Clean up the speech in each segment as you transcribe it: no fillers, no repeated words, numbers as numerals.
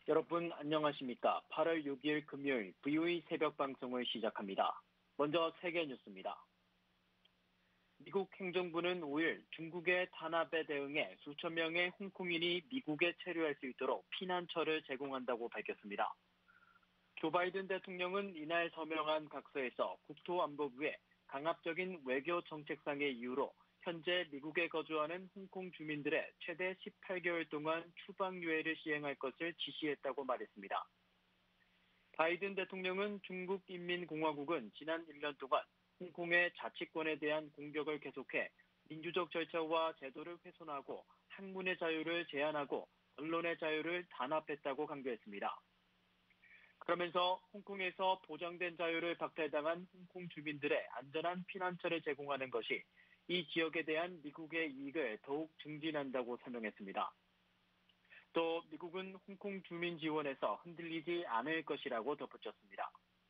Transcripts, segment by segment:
여러분 안녕하십니까? 8월 6일 금요일 VOA 새벽 방송을 시작합니다. 먼저 세계 뉴스입니다. 미국 행정부는 5일 중국의 탄압에 대응해 수천 명의 홍콩인이 미국에 체류할 수 있도록 피난처를 제공한다고 밝혔습니다. 조 바이든 대통령은 이날 서명한 각서에서 국토안보부에 강압적인 외교 정책상의 이유로 현재 미국에 거주하는 홍콩 주민들의 최대 18개월 동안 추방유예를 시행할 것을 지시했다고 말했습니다. 바이든 대통령은 중국인민공화국은 지난 1년 동안 홍콩의 자치권에 대한 공격을 계속해 민주적 절차와 제도를 훼손하고 학문의 자유를 제한하고 언론의 자유를 단합했다고 강조했습니다. 그러면서 홍콩에서 보장된 자유를 박탈당한 홍콩 주민들의 안전한 피난처를 제공하는 것이 이 지역에 대한 미국의 이익을 더욱 증진한다고 설명했습니다. 또 미국은 홍콩 주민 지원에서 흔들리지 않을 것이라고 덧붙였습니다.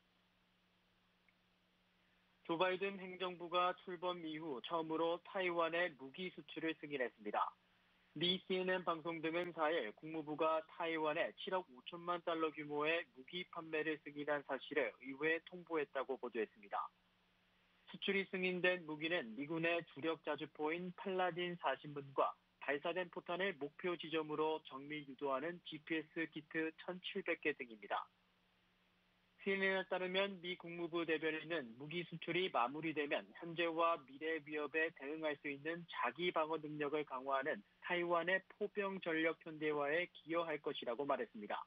조 바이든 행정부가 출범 이후 처음으로 타이완의 무기 수출을 승인했습니다. 미 CNN 방송 등은 4일 국무부가 타이완에 7억 5천만 달러 규모의 무기 판매를 승인한 사실을 의회에 통보했다고 보도했습니다. 수출이 승인된 무기는 미군의 주력 자주포인 팔라딘 40문과 발사된 포탄을 목표 지점으로 정밀 유도하는 GPS 키트 1,700개 등입니다. CNN에 따르면 미 국무부 대변인은 무기 수출이 마무리되면 현재와 미래 위협에 대응할 수 있는 자기 방어 능력을 강화하는 타이완의 포병 전력 현대화에 기여할 것이라고 말했습니다.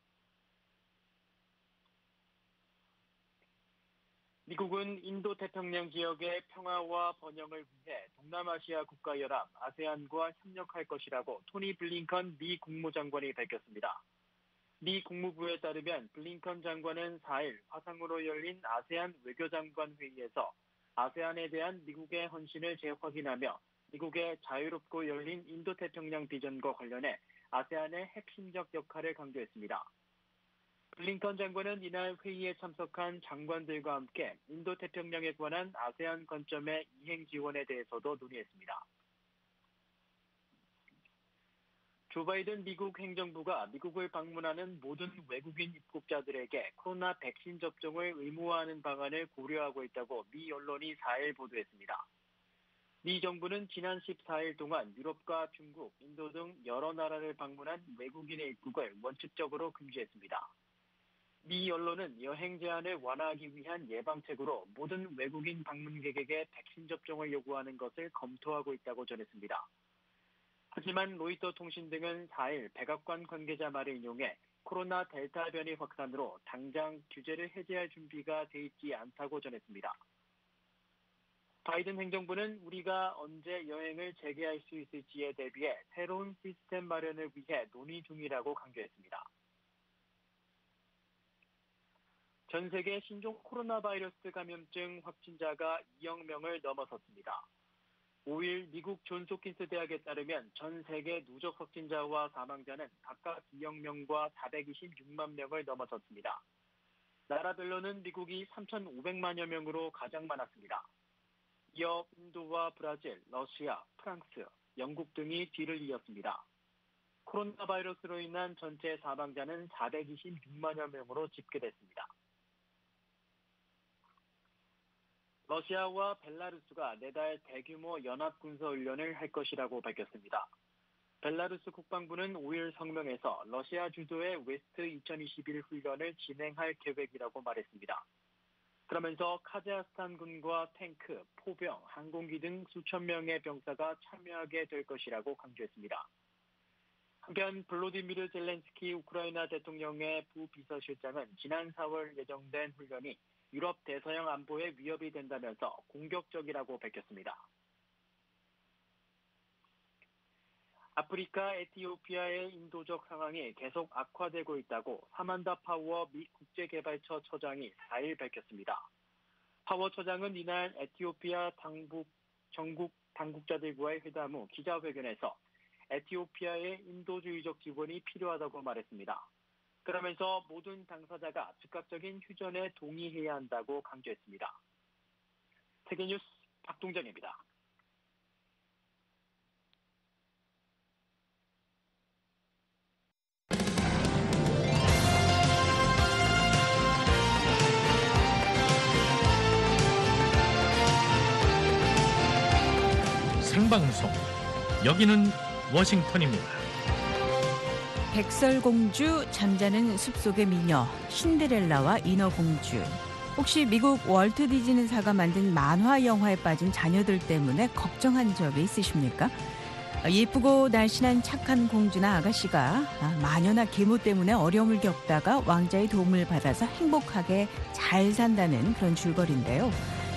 미국은 인도태평양 지역의 평화와 번영을 위해 동남아시아 국가연합 아세안과 협력할 것이라고 토니 블링컨 미 국무장관이 밝혔습니다. 미 국무부에 따르면 블링컨 장관은 4일 화상으로 열린 아세안 외교장관 회의에서 아세안에 대한 미국의 헌신을 재확인하며 미국의 자유롭고 열린 인도태평양 비전과 관련해 아세안의 핵심적 역할을 강조했습니다. 블링컨 장관은 이날 회의에 참석한 장관들과 함께 인도태평양에 관한 아세안 관점의 이행 지원에 대해서도 논의했습니다. 조 바이든 미국 행정부가 미국을 방문하는 모든 외국인 입국자들에게 코로나 백신 접종을 의무화하는 방안을 고려하고 있다고 미 언론이 4일 보도했습니다. 미 정부는 지난 14일 동안 유럽과 중국, 인도 등 여러 나라를 방문한 외국인의 입국을 원칙적으로 금지했습니다. 미 언론은 여행 제한을 완화하기 위한 예방책으로 모든 외국인 방문객에게 백신 접종을 요구하는 것을 검토하고 있다고 전했습니다. 하지만 로이터 통신 등은 4일 백악관 관계자 말을 인용해 코로나 델타 변이 확산으로 당장 규제를 해제할 준비가 돼 있지 않다고 전했습니다. 바이든 행정부는 우리가 언제 여행을 재개할 수 있을지에 대비해 새로운 시스템 마련을 위해 논의 중이라고 강조했습니다. 전 세계 신종 코로나 바이러스 감염증 확진자가 2억 명을 넘어섰습니다. 5일 미국 존스홉킨스 대학에 따르면 전 세계 누적 확진자와 사망자는 각각 2억 명과 426만 명을 넘어섰습니다. 나라별로는 미국이 3,500만여 명으로 가장 많았습니다. 이어 인도와 브라질, 러시아, 프랑스, 영국 등이 뒤를 이었습니다. 코로나 바이러스로 인한 전체 사망자는 426만여 명으로 집계됐습니다. 러시아와 벨라루스가 내달 대규모 연합군사훈련을 할 것이라고 밝혔습니다. 벨라루스 국방부는 5일 성명에서 러시아 주도의 웨스트 2021 훈련을 진행할 계획이라고 말했습니다. 그러면서 카자흐스탄군과 탱크, 포병, 항공기 등 수천 명의 병사가 참여하게 될 것이라고 강조했습니다. 한편 블로디미르 젤렌스키 우크라이나 대통령의 부비서실장은 지난 4월 예정된 훈련이 유럽 대서양 안보에 위협이 된다면서 공격적이라고 밝혔습니다. 아프리카 에티오피아의 인도적 상황이 계속 악화되고 있다고 사만다 파워 미 국제개발처 처장이 4일 밝혔습니다. 파워 처장은 이날 에티오피아 정국 당국자들과의 회담 후 기자회견에서 에티오피아의 인도주의적 지원이 필요하다고 말했습니다. 그러면서 모든 당사자가 즉각적인 휴전에 동의해야 한다고 강조했습니다. 세계뉴스 박동정입니다. 생방송. 여기는 워싱턴입니다. 백설공주, 잠자는 숲속의 미녀, 신데렐라와 인어공주. 혹시 미국 월트 디즈니사가 만든 만화 영화에 빠진 자녀들 때문에 걱정한 적이 있으십니까? 예쁘고 날씬한 착한 공주나 아가씨가 마녀나 계모 때문에 어려움을 겪다가 왕자의 도움을 받아서 행복하게 잘 산다는 그런 줄거리인데요.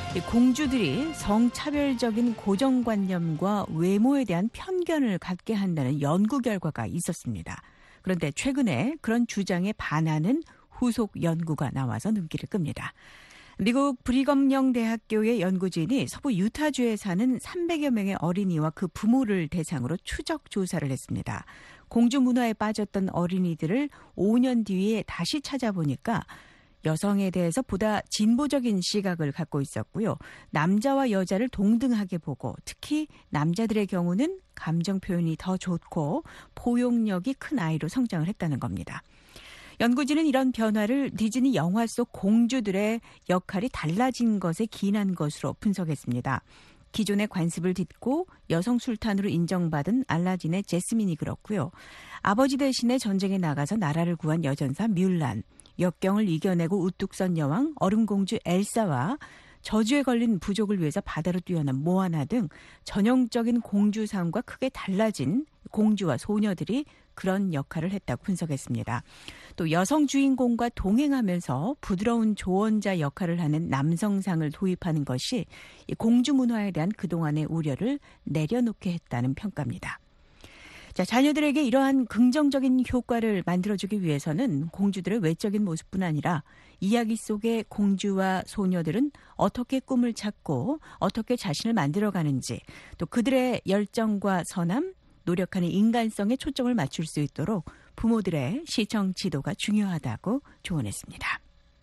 공주들이 성차별적인 고정관념과 외모에 대한 편견을 갖게 한다는 연구 결과가 있었습니다. 그런데 최근에 그런 주장에 반하는 후속 연구가 나와서 눈길을 끕니다. 미국 브리검영 대학교의 연구진이 서부 유타주에 사는 300여 명의 어린이와 그 부모를 대상으로 추적 조사를 했습니다. 공주 문화에 빠졌던 어린이들을 5년 뒤에 다시 찾아보니까 여성에 대해서 보다 진보적인 시각을 갖고 있었고요. 남자와 여자를 동등하게 보고 특히 남자들의 경우는 감정 표현이 더 좋고 포용력이 큰 아이로 성장을 했다는 겁니다. 연구진은 이런 변화를 디즈니 영화 속 공주들의 역할이 달라진 것에 기인한 것으로 분석했습니다. 기존의 관습을 딛고 여성 술탄으로 인정받은 알라딘의 제스민이 그렇고요. 아버지 대신에 전쟁에 나가서 나라를 구한 여전사 뮬란, 역경을 이겨내고 우뚝 선 여왕 얼음공주 엘사와 저주에 걸린 부족을 위해서 바다로 뛰어난 모아나 등 전형적인 공주상과 크게 달라진 공주와 소녀들이 그런 역할을 했다고 분석했습니다. 또 여성 주인공과 동행하면서 부드러운 조언자 역할을 하는 남성상을 도입하는 것이 공주 문화에 대한 그동안의 우려를 내려놓게 했다는 평가입니다. 자, 자녀들에게 이러한 긍정적인 효과를 만들어주기 위해서는 공주들의 외적인 모습뿐 아니라 이야기 속의 공주와 소녀들은 어떻게 꿈을 찾고 어떻게 자신을 만들어가는지 또 그들의 열정과 선함, 노력하는 인간성에 초점을 맞출 수 있도록 부모들의 시청 지도가 중요하다고 조언했습니다.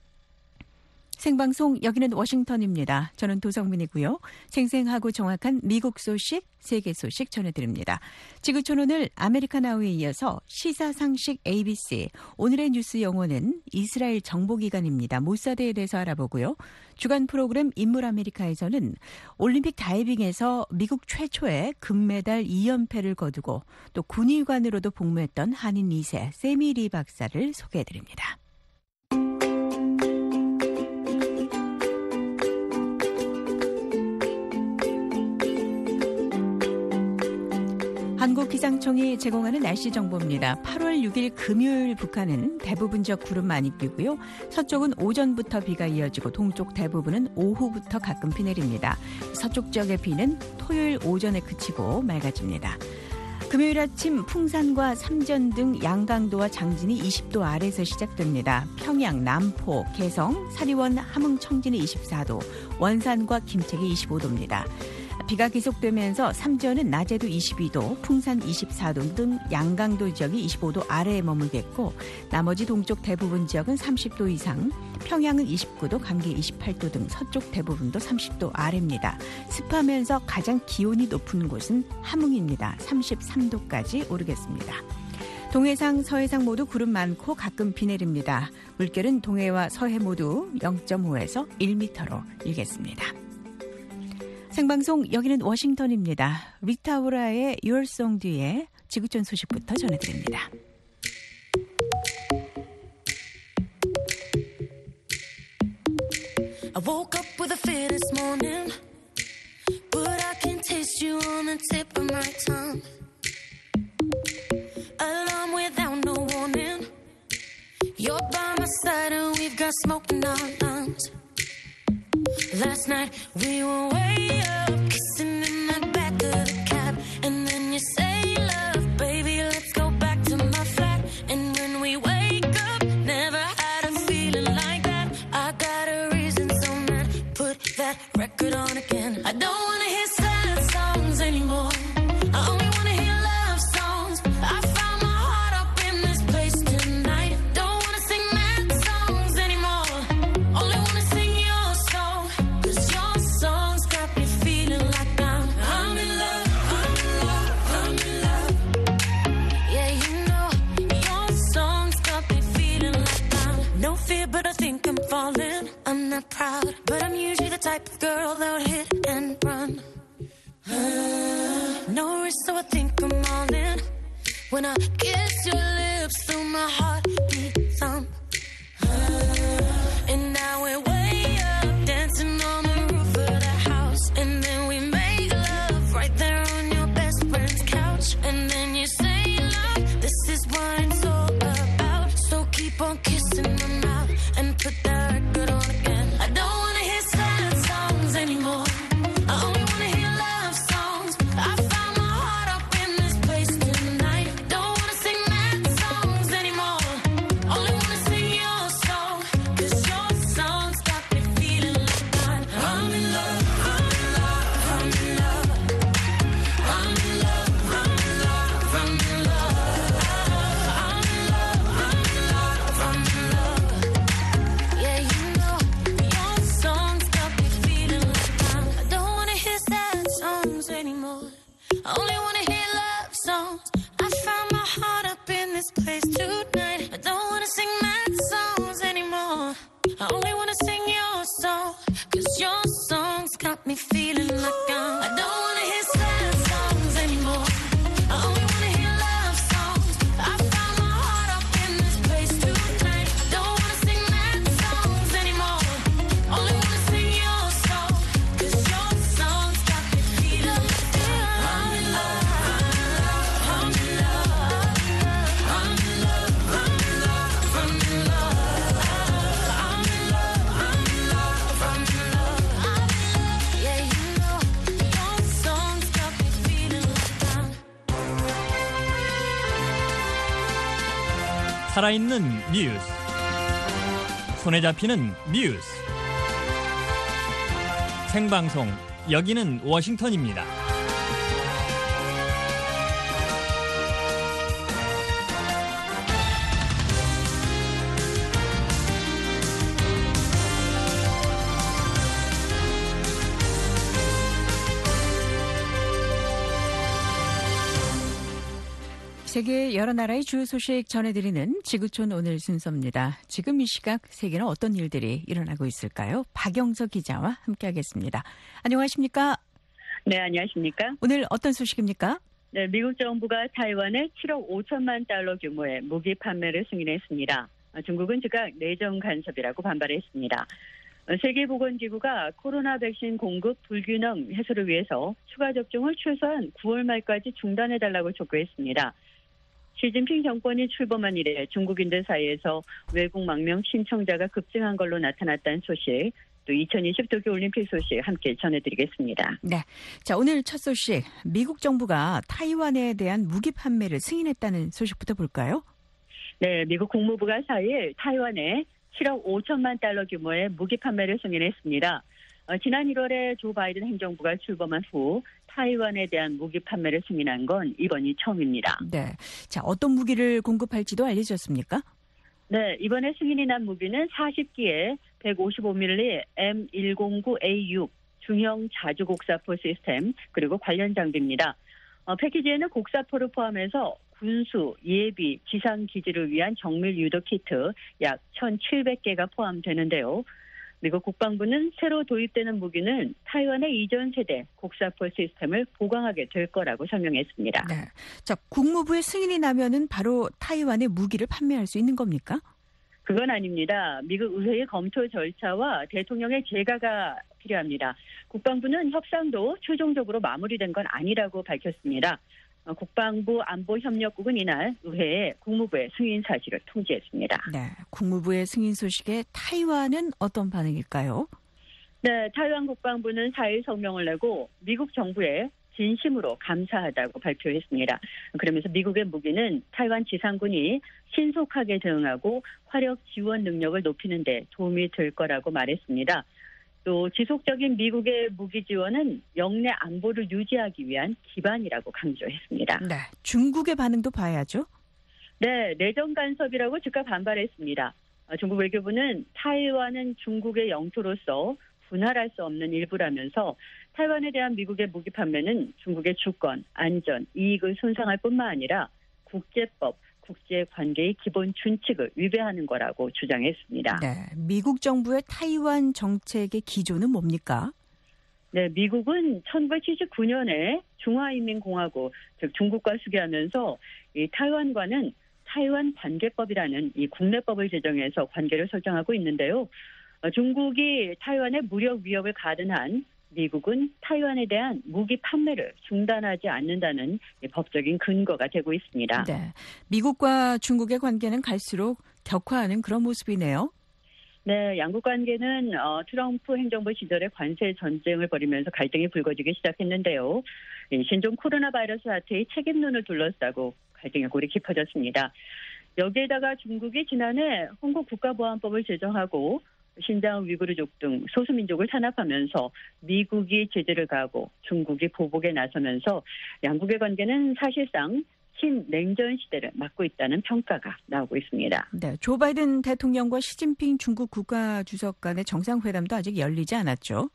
생방송 여기는 워싱턴입니다. 저는 도성민이고요. 생생하고 정확한 미국 소식, 세계 소식 전해드립니다. 지구촌 오늘 아메리카 나우에 이어서 시사상식 ABC, 오늘의 뉴스 영어는 이스라엘 정보기관입니다. 모사드에 대해서 알아보고요. 주간 프로그램 인물 아메리카에서는 올림픽 다이빙에서 미국 최초의 금메달 2연패를 거두고 또 군의관으로도 복무했던 한인 2세 세미 리 박사를 소개해드립니다. 한국기상청이 제공하는 날씨 정보입니다. 8월 6일 금요일 북한은 대부분적 구름 많이 끼고요. 서쪽은 오전부터 비가 이어지고 동쪽 대부분은 오후부터 가끔 비 내립니다. 서쪽 지역의 비는 토요일 오전에 그치고 맑아집니다. 금요일 아침 풍산과 삼전 등 양강도와 장진이 20도 아래에서 시작됩니다. 평양, 남포, 개성, 사리원, 함흥, 청진이 24도, 원산과 김책이 25도입니다. 비가 계속되면서 삼전은 낮에도 22도, 풍산 24도 등 양강도 지역이 25도 아래에 머물겠고 나머지 동쪽 대부분 지역은 30도 이상, 평양은 29도, 감기 28도 등 서쪽 대부분도 30도 아래입니다. 습하면서 가장 기온이 높은 곳은 함흥입니다. 33도까지 오르겠습니다. 동해상, 서해상 모두 구름 많고 가끔 비 내립니다. 물결은 동해와 서해 모두 0.5에서 1m로 일겠습니다. 생방송 여기는 워싱턴입니다. 리타 오라의 Your Song 뒤에 지구촌 소식부터 전해드립니다. I woke up with a fear this morning, but I can taste you on the tip of my tongue. Alarm without no warning, you're by my side and we've got smoke in our lungs. Last night we were way up, kissing in the back of the cab, and then you say, love, baby, let's go back to my flat. And when we wake up, never had a feeling like that. I got a reason, so mad, put that record on again. I don't wanna hear sad songs anymore, I only wanna hear love songs. I found my heart up in this place tonight. Don't wanna sing mad songs anymore, only wanna sing your song. Your songs got me feeling like I'm in love, I'm in love, I'm in love. Yeah, you know, your songs got me feeling like I'm no fear, but I think I'm falling. I'm not proud, but I'm usually the type of girl that would hit and run. when I kiss your lips through my heartbeat thump. And now we're way up, dancing on the roof of the house. And then we make love right there on your best friend's couch. And then you say, love, this is what it's all about. So keep on kissing my mouth and put that record on again. I don't wanna hear sad songs anymore. I only wanna hear love songs. I found my heart up in this place tonight. Don't wanna sing mad songs anymore. Only wanna sing your song. 'Cause your songs got me feeling like I'm in love, I'm in love, I'm in love. I'm in love, I'm in love, I'm in love. I'm in love, I'm in love, I'm in love. Yeah, you know, your songs got me feeling like I don't wanna hear sad songs anymore. I only wanna hear love songs. I found my heart up in this place tonight. I don't wanna sing mad songs anymore. I only wanna sing your song. 'Cause your songs got me feeling like I don't wanna hear sad songs anymore. I only wanna hear love songs. I found my heart up in this place tonight. Don't wanna sing mad songs anymore. Only wanna sing your song. 'Cause your songs got me feeling like I'm in love, I'm in love, I'm in love, I'm in love, I'm in love, I'm in love, I'm in love, I'm in love. Yeah, you know, your songs got me feeling like I'm 살아있는 뉴스. 손에 잡히는 뉴스. 생방송, 여기는 워싱턴입니다. 세계 여러 나라의 주요 소식 전해드리는 지구촌 오늘 순서입니다. 지금 이 시각 세계는 어떤 일들이 일어나고 있을까요? 박영석 기자와 함께하겠습니다. 안녕하십니까? 네, 안녕하십니까? 오늘 어떤 소식입니까? 네, 미국 정부가 타이완에 7억 5천만 달러 규모의 무기 판매를 승인했습니다. 중국은 즉각 내정 간섭이라고 반발했습니다. 세계보건기구가 코로나 백신 공급 불균형 해소를 위해서 추가 접종을 최소한 9월 말까지 중단해달라고 촉구했습니다. 시진핑 정권이 출범한 이래 중국인들 사이에서 외국 망명 신청자가 급증한 걸로 나타났다는 소식, 또 2020 도쿄올림픽 소식 함께 전해드리겠습니다. 네, 자 오늘 첫 소식, 미국 정부가 타이완에 대한 무기 판매를 승인했다는 소식부터 볼까요? 네, 미국 국무부가 4일 타이완에 7억 5천만 달러 규모의 무기 판매를 승인했습니다. 지난 1월에 조 바이든 행정부가 출범한 후 타이완에 대한 무기 판매를 승인한 건 이번이 처음입니다. 네, 자 어떤 무기를 공급할지도 알려졌습니까? 네, 이번에 승인이 난 무기는 40기의 155mm M109A6 중형 자주 곡사포 시스템 그리고 관련 장비입니다. 패키지에는 곡사포를 포함해서 군수, 예비, 지상기지를 위한 정밀 유도 키트 약 1,700개가 포함되는데요. 미국 국방부는 새로 도입되는 무기는 타이완의 이전 세대 곡사포 시스템을 보강하게 될 거라고 설명했습니다. 네, 자 국무부의 승인이 나면은 바로 타이완에 무기를 판매할 수 있는 겁니까? 그건 아닙니다. 미국 의회의 검토 절차와 대통령의 재가가 필요합니다. 국방부는 협상도 최종적으로 마무리된 건 아니라고 밝혔습니다. 국방부 안보협력국은 이날 의회에 국무부의 승인 사실을 통지했습니다. 네, 국무부의 승인 소식에 타이완은 어떤 반응일까요? 네, 타이완 국방부는 4일 성명을 내고 미국 정부에 진심으로 감사하다고 발표했습니다. 그러면서 미국의 무기는 타이완 지상군이 신속하게 대응하고 화력 지원 능력을 높이는 데 도움이 될 거라고 말했습니다. 또 지속적인 미국의 무기 지원은 영내 안보를 유지하기 위한 기반이라고 강조했습니다. 네, 중국의 반응도 봐야죠. 네, 내정 간섭이라고 즉각 반발했습니다. 중국 외교부는 타이완은 중국의 영토로서 분할할 수 없는 일부라면서 타이완에 대한 미국의 무기 판매는 중국의 주권, 안전, 이익을 손상할 뿐만 아니라 국제법, 국제관계의 기본 준칙을 위배하는 거라고 주장했습니다. 네, 미국 정부의 타이완 정책의 기조는 뭡니까? 네, 미국은 1979년에 중화인민공화국, 즉 중국과 수교하면서 이 타이완과는 타이완 관계법이라는 이 국내법을 제정해서 관계를 설정하고 있는데요. 중국이 타이완에 무력 위협을 가든 한 미국은 타이완에 대한 무기 판매를 중단하지 않는다는 법적인 근거가 되고 있습니다. 네, 미국과 중국의 관계는 갈수록 격화하는 그런 모습이네요. 네, 양국 관계는 트럼프 행정부 시절에 관세 전쟁을 벌이면서 갈등이 불거지기 시작했는데요. 신종 코로나 바이러스 사태의 책임론을 둘러싸고 갈등의 골이 깊어졌습니다. 여기에다가 중국이 지난해 홍콩 국가보안법을 제정하고 신장 위구르족 등 소수민족을 탄압하면서 미국이 제재를 가하고 중국이 보복에 나서면서 양국의 관계는 사실상 신냉전 시대를 맞고 있다는 평가가 나오고 있습니다. 네, 조 바이든 대통령과 시진핑 중국 국가주석 간의 정상회담도 아직 열리지 않았죠.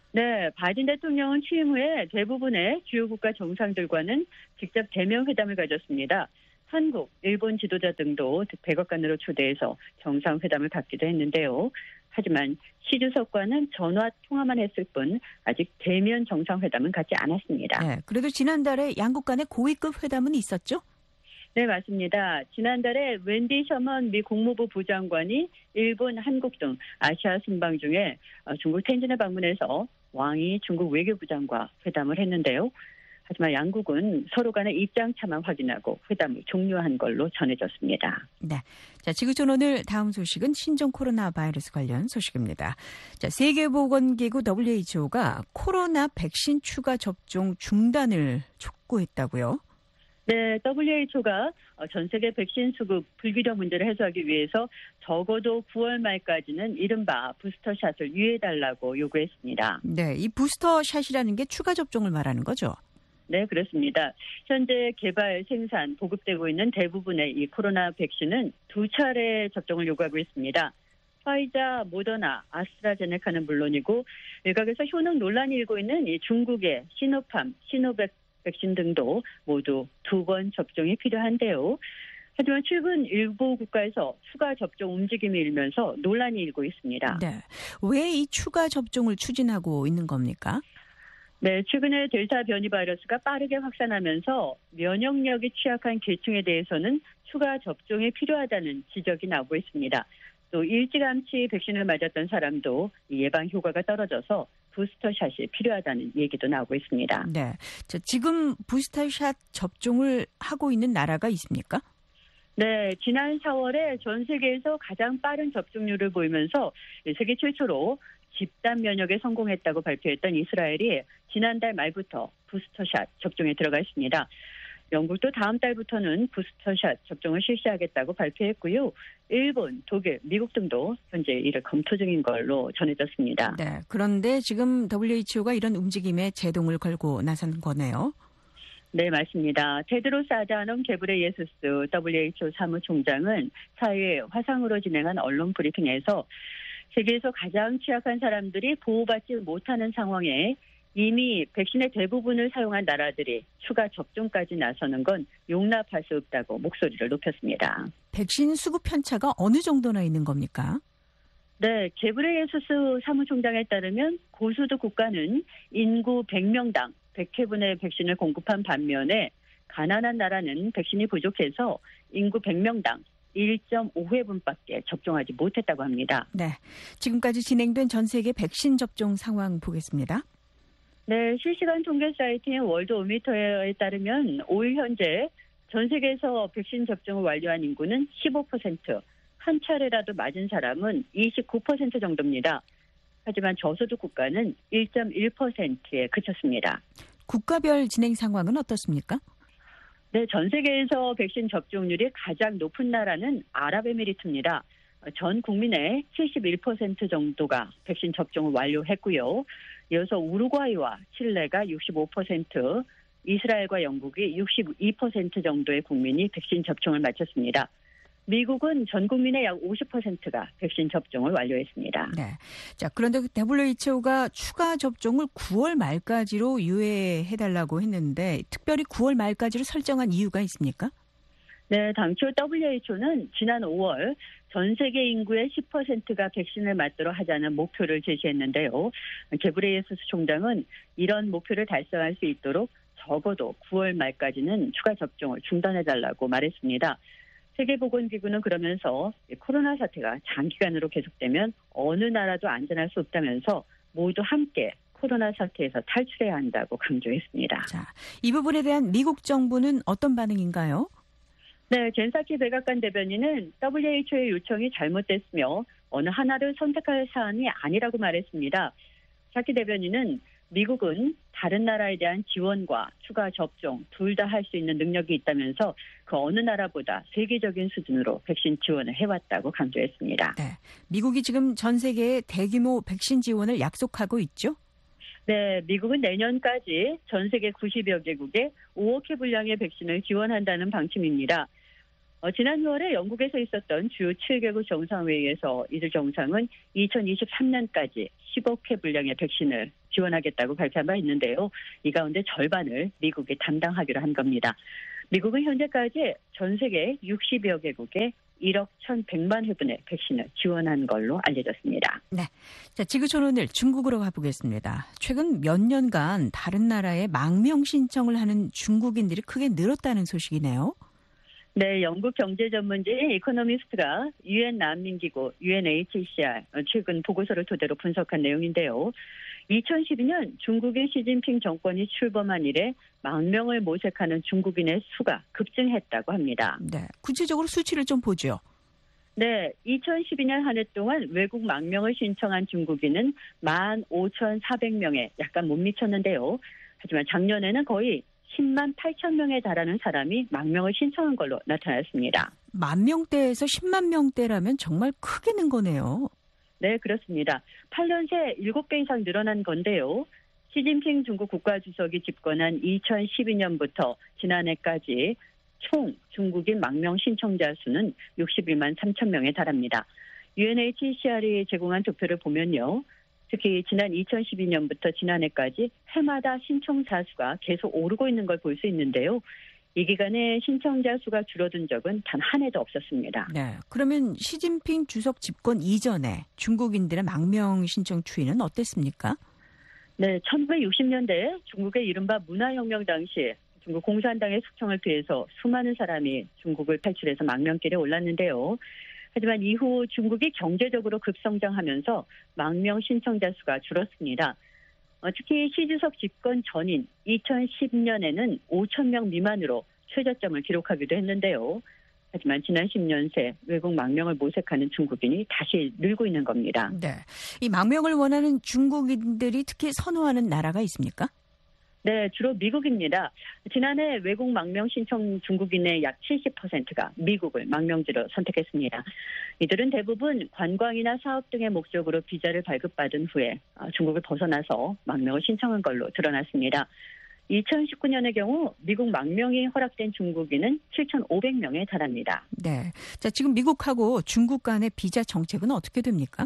네, 바이든 대통령은 취임 후에 대부분의 주요 국가 정상들과는 직접 대면 회담을 가졌습니다. 한국, 일본 지도자 등도 백악관으로 초대해서 정상회담을 갖기도 했는데요. 하지만 시 주석과는 전화 통화만 했을 뿐 아직 대면 정상회담은 갖지 않았습니다. 네, 그래도 지난달에 양국 간의 고위급 회담은 있었죠? 네, 맞습니다. 지난달에 웬디 셔먼 미 국무부 부장관이 일본, 한국 등 아시아 순방 중에 중국 텐진을 방문해서 왕이 중국 외교부장과 회담을 했는데요. 하지만 양국은 서로 간의 입장 차만 확인하고 회담을 종료한 걸로 전해졌습니다. 네. 자, 지구촌 오늘 다음 소식은 신종 코로나 바이러스 관련 소식입니다. 자, 세계보건기구 WHO가 코로나 백신 추가 접종 중단을 촉구했다고요? 네, WHO가 전 세계 백신 수급 불균형 문제를 해소하기 위해서 적어도 9월 말까지는 이른바 부스터샷을 유예해달라고 요구했습니다. 네, 이 부스터샷이라는 게 추가 접종을 말하는 거죠? 네, 그렇습니다. 현재 개발, 생산, 보급되고 있는 대부분의 이 코로나 백신은 2차례 접종을 요구하고 있습니다. 화이자, 모더나, 아스트라제네카는 물론이고 일각에서 효능 논란이 일고 있는 이 중국의 시노팜, 시노백 백신 등도 모두 2번 접종이 필요한데요. 하지만 최근 일부 국가에서 추가 접종 움직임이 일면서 논란이 일고 있습니다. 네, 왜 이 추가 접종을 추진하고 있는 겁니까? 네, 최근에 델타 변이 바이러스가 빠르게 확산하면서 면역력이 취약한 계층에 대해서는 추가 접종이 필요하다는 지적이 나오고 있습니다. 또 일찌감치 백신을 맞았던 사람도 예방 효과가 떨어져서 부스터샷이 필요하다는 얘기도 나오고 있습니다. 네, 자, 지금 부스터샷 접종을 하고 있는 나라가 있습니까? 네, 지난 4월에 전 세계에서 가장 빠른 접종률을 보이면서 세계 최초로 집단 면역에 성공했다고 발표했던 이스라엘이 지난달 말부터 부스터샷 접종에 들어가 있습니다. 영국도 다음 달부터는 부스터샷 접종을 실시하겠다고 발표했고요. 일본, 독일, 미국 등도 현재 이를 검토 중인 걸로 전해졌습니다. 네, 그런데 지금 WHO가 이런 움직임에 제동을 걸고 나선 거네요. 네, 맞습니다. 테드로스 아드하놈 게브레예수스 WHO 사무총장은 4일 화상으로 진행한 언론 브리핑에서 세계에서 가장 취약한 사람들이 보호받지 못하는 상황에 이미 백신의 대부분을 사용한 나라들이 추가 접종까지 나서는 건 용납할 수 없다고 목소리를 높였습니다. 백신 수급 편차가 어느 정도나 있는 겁니까? 네, 게브레예수스 사무총장에 따르면 고수도 국가는 인구 100명당 100회분의 백신을 공급한 반면에 가난한 나라는 백신이 부족해서 인구 100명당 1.5회분밖에 접종하지 못했다고 합니다. 네, 지금까지 진행된 전 세계 백신 접종 상황 보겠습니다. 네, 실시간 통계 사이트인 월드오미터에 따르면 5일 현재 전 세계에서 백신 접종을 완료한 인구는 15%, 한 차례라도 맞은 사람은 29% 정도입니다. 하지만 저소득 국가는 1.1%에 그쳤습니다. 국가별 진행 상황은 어떻습니까? 네, 전 세계에서 백신 접종률이 가장 높은 나라는 아랍에미리트입니다. 전 국민의 71% 정도가 백신 접종을 완료했고요. 이어서 우루과이와 칠레가 65%, 이스라엘과 영국이 62% 정도의 국민이 백신 접종을 마쳤습니다. 미국은 전 국민의 약 50%가 백신 접종을 완료했습니다. 네. 자, 그런데 WHO가 추가 접종을 9월 말까지로 유예해달라고 했는데 특별히 9월 말까지로 설정한 이유가 있습니까? 네, 당초 WHO는 지난 5월 전 세계 인구의 10%가 백신을 맞도록 하자는 목표를 제시했는데요. 게브리예수스 총장은 이런 목표를 달성할 수 있도록 적어도 9월 말까지는 추가 접종을 중단해달라고 말했습니다. 세계보건기구는 그러면서 코로나 사태가 장기간으로 계속되면 어느 나라도 안전할 수 없다면서 모두 함께 코로나 사태에서 탈출해야 한다고 강조했습니다. 자, 이 부분에 대한 미국 정부는 어떤 반응인가요? 네, 젠사키 백악관 대변인은 WHO의 요청이 잘못됐으며 어느 하나를 선택할 사안이 아니라고 말했습니다. 사키 대변인은 미국은 다른 나라에 대한 지원과 추가 접종 둘 다 할 수 있는 능력이 있다면서 그 어느 나라보다 세계적인 수준으로 백신 지원을 해왔다고 강조했습니다. 네, 미국이 지금 전 세계에 대규모 백신 지원을 약속하고 있죠? 네, 미국은 내년까지 전 세계 90여 개국에 5억 회 분량의 백신을 지원한다는 방침입니다. 지난 6월에 영국에서 있었던 주요 7개국 정상회의에서 이들 정상은 2023년까지 10억 회 분량의 백신을 지원하겠다고 발표한 바 있는데요. 이 가운데 절반을 미국이 담당하기로 한 겁니다. 미국은 현재까지 전 세계 60여 개국에 1억 1,100만 회분의 백신을 지원한 걸로 알려졌습니다. 네, 자, 지구촌 오늘 중국으로 가보겠습니다. 최근 몇 년간 다른 나라에 망명 신청을 하는 중국인들이 크게 늘었다는 소식이네요. 네, 영국 경제 전문지인 이코노미스트가 유엔 난민기구 UNHCR 최근 보고서를 토대로 분석한 내용인데요. 2012년 중국의 시진핑 정권이 출범한 이래 망명을 모색하는 중국인의 수가 급증했다고 합니다. 네, 구체적으로 수치를 좀 보죠. 네, 2012년 한 해 동안 외국 망명을 신청한 중국인은 15,400명에 약간 못 미쳤는데요. 하지만 작년에는 거의 10만 8천 명에 달하는 사람이 망명을 신청한 걸로 나타났습니다. 10,000명대에서 10만 명대라면 정말 크게 는 거네요. 네, 그렇습니다. 8년 새 7배 이상 늘어난 건데요. 시진핑 중국 국가주석이 집권한 2012년부터 지난해까지 총 중국인 망명 신청자 수는 61만 3천 명에 달합니다. UNHCR이 제공한 투표를 보면요. 특히 지난 2012년부터 지난해까지 해마다 신청자 수가 계속 오르고 있는 걸 볼 수 있는데요. 이 기간에 신청자 수가 줄어든 적은 단 한 해도 없었습니다. 네, 그러면 시진핑 주석 집권 이전에 중국인들의 망명 신청 추이는 어땠습니까? 네, 1960년대 중국의 이른바 문화혁명 당시 중국 공산당의 숙청을 피해서 수많은 사람이 중국을 탈출해서 망명길에 올랐는데요. 하지만 이후 중국이 경제적으로 급성장하면서 망명 신청자 수가 줄었습니다. 특히 시 주석 집권 전인 2010년에는 5천 명 미만으로 최저점을 기록하기도 했는데요. 하지만 지난 10년 새 외국 망명을 모색하는 중국인이 다시 늘고 있는 겁니다. 네, 이 망명을 원하는 중국인들이 특히 선호하는 나라가 있습니까? 네, 주로 미국입니다. 지난해 외국 망명 신청 중국인의 약 70%가 미국을 망명지로 선택했습니다. 이들은 대부분 관광이나 사업 등의 목적으로 비자를 발급받은 후에 중국을 벗어나서 망명을 신청한 걸로 드러났습니다. 2019년의 경우 미국 망명이 허락된 중국인은 7,500명에 달합니다. 네, 자, 지금 미국하고 중국 간의 비자 정책은 어떻게 됩니까?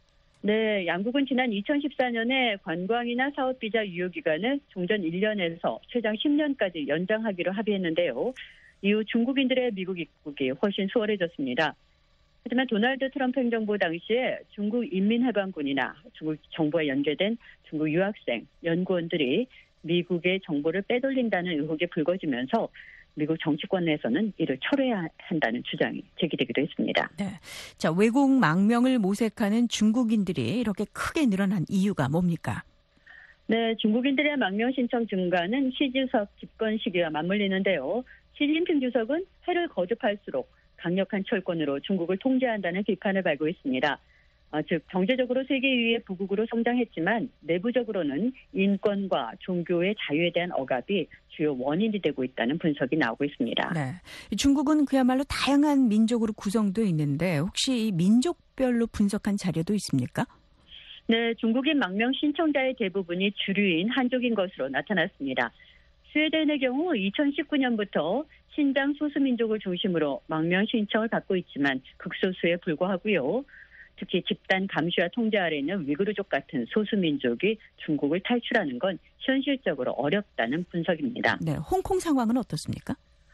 네, 양국은 지난 2014년에 관광이나 사업 비자 유효 기간을 종전 1년에서 최장 10년까지 연장하기로 합의했는데요. 이후 중국인들의 미국 입국이 훨씬 수월해졌습니다. 하지만 도널드 트럼프 행정부 당시에 중국 인민해방군이나 중국 정부와 연계된 중국 유학생, 연구원들이 미국의 정보를 빼돌린다는 의혹이 불거지면서 미국 정치권 내에서는 이를 철회해야 한다는 주장이 제기되기도 했습니다. 네, 자, 외국 망명을 모색하는 중국인들이 이렇게 크게 늘어난 이유가 뭡니까? 네, 중국인들의 망명 신청 증가는 시 주석 집권 시기와 맞물리는데요. 시진핑 주석은 해를 거듭할수록 강력한 철권으로 중국을 통제한다는 비판을 받고 있습니다. 즉 경제적으로 세계 2위의 부국으로 성장했지만 내부적으로는 인권과 종교의 자유에 대한 억압이 주요 원인이 되고 있다는 분석이 나오고 있습니다. 네, 중국은 그야말로 다양한 민족으로 구성되어 있는데 혹시 이 민족별로 분석한 자료도 있습니까? 네, 중국인 망명 신청자의 대부분이 주류인 한족인 것으로 나타났습니다. 스웨덴의 경우 2019년부터 신장 소수민족을 중심으로 망명 신청을 받고 있지만 극소수에 불과하고요. 특히 집단 감시와 통제 아래 있는 위구르족 같은 소수민족이 중국을 탈출하는 건 현실적으로 어렵다는 분석입니다. 네, 홍콩 상황은 어떻습니까?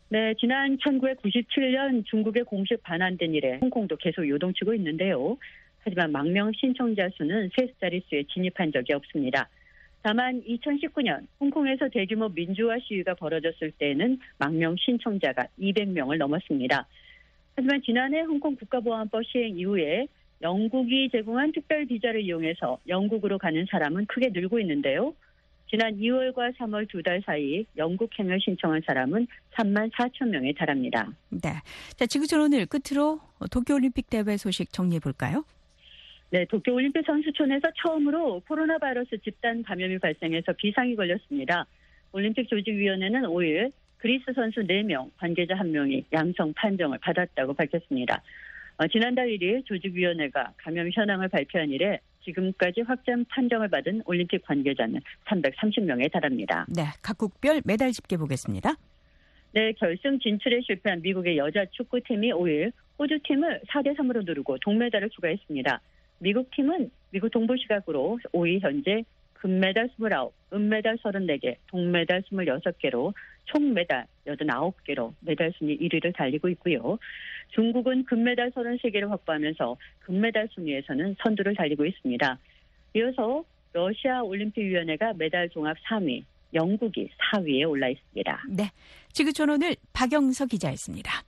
네, 지난 1997년 중국에 공식 반환된 이래 홍콩도 계속 요동치고 있는데요. 하지만 망명 신청자 수는 세 자릿수에 진입한 적이 없습니다. 다만 2019년 홍콩에서 대규모 민주화 시위가 벌어졌을 때는 망명 신청자가 200명을 넘었습니다. 하지만 지난해 홍콩 국가보안법 시행 이후에 영국이 제공한 특별 비자를 이용해서 영국으로 가는 사람은 크게 늘고 있는데요. 지난 2월과 3월 2달 사이 영국행을 신청한 사람은 3만 4천 명에 달합니다. 네. 자, 지구촌 오늘 끝으로 도쿄올림픽 대회 소식 정리해 볼까요? 네, 도쿄올림픽 선수촌에서 처음으로 코로나 바이러스 집단 감염이 발생해서 비상이 걸렸습니다. 올림픽 조직위원회는 5일 그리스 선수 4명, 관계자 1명이 양성 판정을 받았다고 밝혔습니다. 지난달 1일 조직위원회가 감염 현황을 발표한 이래 지금까지 확정 판정을 받은 올림픽 관계자는 330명에 달합니다. 네, 각국별 메달 집계 보겠습니다. 네, 결승 진출에 실패한 미국의 여자 축구팀이 5일 호주팀을 4대3으로 누르고 동메달을 추가했습니다. 미국 팀은 미국 동부 시각으로 5위 현재 금메달 29, 은메달 34개, 동메달 26개로 총 메달 89개로 메달 순위 1위를 달리고 있고요. 중국은 금메달 33개를 확보하면서 금메달 순위에서는 선두를 달리고 있습니다. 이어서 러시아 올림픽위원회가 메달 종합 3위, 영국이 4위에 올라 있습니다. 네, 지구촌 오늘 박영서 기자였습니다.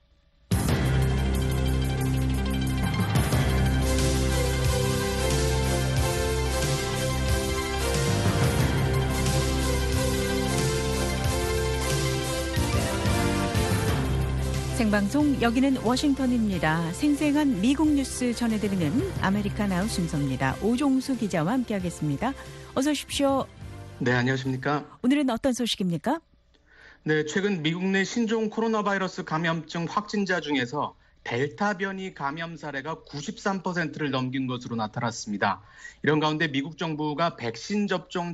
생방송 여기는 워싱턴입니다. 생생한 미국 뉴스 전해드리는 아메리카 나우 순서입니다. 오종수 기자와 함께하겠습니다. 어서 오십시오. 네, 안녕하십니까. 오늘은 어떤 소식입니까? 네, 최근 미국 내 신종 코로나 바이러스 감염증 확진자 중에서 델타 변이 감염 사례가 93%를 넘긴 것으로 나타났습니다. 이런 가운데 미국 정부가 백신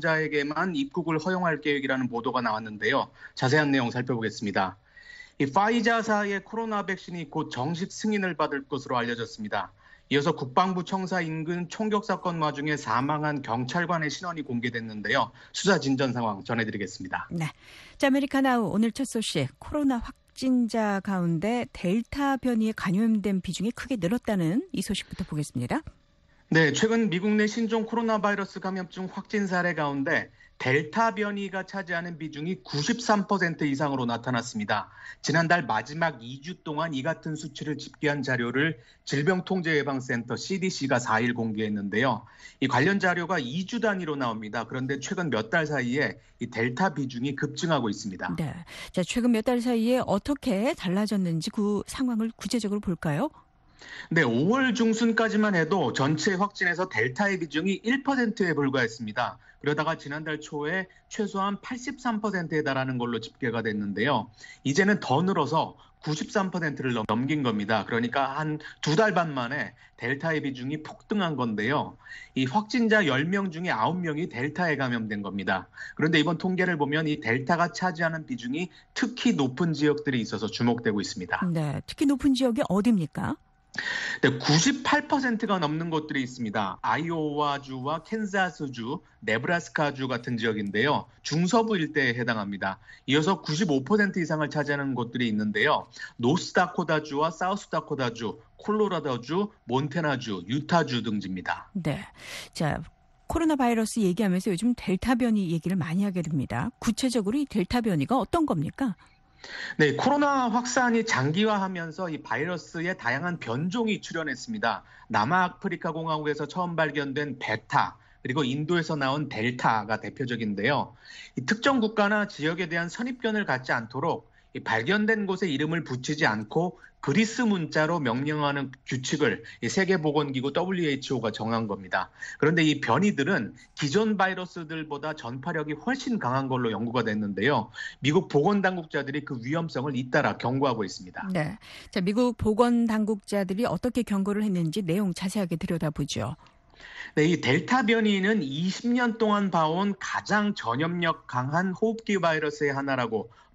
접종자에게만 입국을 허용할 계획이라는 보도가 나왔는데요. 자세한 내용 살펴보겠습니다. 이 파이자사의 코로나 백신이 곧 정식 승인을 받을 것으로 알려졌습니다. 이어서 국방부 청사 인근 총격 사건 와중에 사망한 경찰관의 신원이 공개됐는데요. 수사 진전 상황 전해드리겠습니다. 네, 자, 아메리카 나우 오늘 첫 소식, 코로나 확진자 가운데 델타 변이에 감염된 비중이 크게 늘었다는 이 소식부터 보겠습니다. 네, 최근 미국 내 신종 코로나 바이러스 감염증 확진 사례 가운데 델타 변이가 차지하는 비중이 93% 이상으로 나타났습니다. 지난달 마지막 2주 동안 이 같은 수치를 집계한 자료를 질병통제예방센터 CDC가 4일 공개했는데요. 이 관련 자료가 2주 단위로 나옵니다. 그런데 최근 몇 달 사이에 이 델타 비중이 급증하고 있습니다. 네, 자, 최근 몇 달 사이에 어떻게 달라졌는지 그 상황을 구체적으로 볼까요? 네, 5월 중순까지만 해도 전체 확진에서 델타의 비중이 1%에 불과했습니다. 그러다가 지난달 초에 최소한 83%에 달하는 걸로 집계가 됐는데요. 이제는 더 늘어서 93%를 넘긴 겁니다. 그러니까 한 2달 반 만에 델타의 비중이 폭등한 건데요. 이 확진자 10명 중에 9명이 델타에 감염된 겁니다. 그런데 이번 통계를 보면 이 델타가 차지하는 비중이 특히 높은 지역들이 있어서 주목되고 있습니다. 네, 특히 높은 지역이 어디입니까? 네, 98%가 넘는 곳들이 있습니다. 아이오와주와 캔자스주, 네브라스카주 같은 지역인데요. 중서부 일대에 해당합니다. 이어서 95% 이상을 차지하는 곳들이 있는데요. 노스다코다주와 사우스다코다주, 콜로라도주, 몬태나주, 유타주 등지입니다. 네, 자, 코로나 바이러스 얘기하면서 요즘 델타 변이 얘기를 많이 하게 됩니다. 구체적으로 이 델타 변이가 어떤 겁니까? 네, 코로나 확산이 장기화하면서 이 바이러스의 다양한 변종이 출현했습니다. 남아프리카 공화국에서 처음 발견된 베타, 그리고 인도에서 나온 델타가 대표적인데요. 이 특정 국가나 지역에 대한 선입견을 갖지 않도록 이 발견된 곳에 이름을 붙이지 않고 그리스 문자로 명령하는 규칙을 이 세계보건기구 WHO가 정한 겁니다. 그런데 이 변이들은 기존 바이러스들보다 전파력이 훨씬 강한 걸로 연구가 됐는데요. 미국 보건당국자들이 그 위험성을 잇따라 경고하고 있습니다. 네, 자, 미국 보건당국자들이 어떻게 경고를 했는지 내용 자세하게 들여다보죠. 네, 이 델타 변이는 20년 동안 봐온 가장 전염력 강한 호흡기 바이러스의 하나라고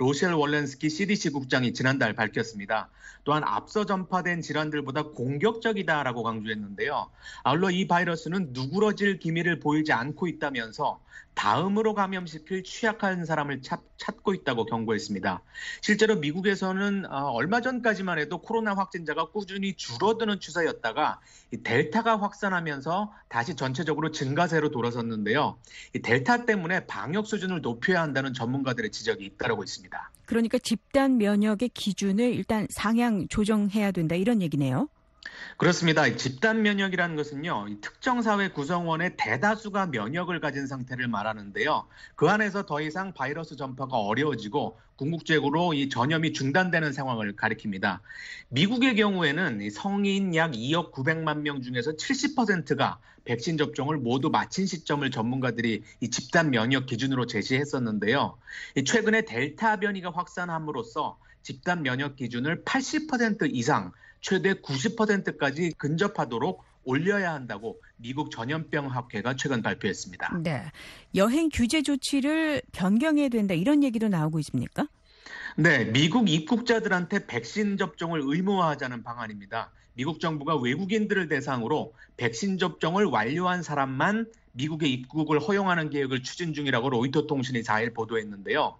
로셸 월렌스키 CDC 국장이 지난달 밝혔습니다. 또한 앞서 전파된 질환들보다 공격적이다라고 강조했는데요. 아울러 이 바이러스는 누그러질 기미를 보이지 않고 있다면서 다음으로 감염시킬 취약한 사람을 찾고 있다고 경고했습니다. 실제로 미국에서는 얼마 전까지만 해도 코로나 확진자가 꾸준히 줄어드는 추세였다가 이 델타가 확산하면서 다시 전체적으로 증가세로 돌아섰는데요. 이 델타 때문에 방역 수준을 높여야 한다는 전문가들의 지적이 잇따르고 있습니다. 그러니까 집단 면역의 기준을 일단 상향 조정해야 된다 이런 얘기네요. 그렇습니다. 집단 면역이라는 것은요, 특정 사회 구성원의 대다수가 면역을 가진 상태를 말하는데요. 그 안에서 더 이상 바이러스 전파가 어려워지고 궁극적으로 이 전염이 중단되는 상황을 가리킵니다. 미국의 경우에는 성인 약 2억 900만 명 중에서 70%가 백신 접종을 모두 마친 시점을 전문가들이 이 집단 면역 기준으로 제시했었는데요. 최근에 델타 변이가 확산함으로써 집단 면역 기준을 80% 이상 최대 90%까지 근접하도록 올려야 한다고 미국 전염병학회가 최근 발표했습니다. 네, 여행 규제 조치를 변경해야 된다 이런 얘기도 나오고 있습니까? 네, 미국 입국자들한테 백신 접종을 의무화하자는 방안입니다. 미국 정부가 외국인들을 대상으로 백신 접종을 완료한 사람만 미국에 입국을 허용하는 계획을 추진 중이라고 로이터 통신이 4일 보도했는데요.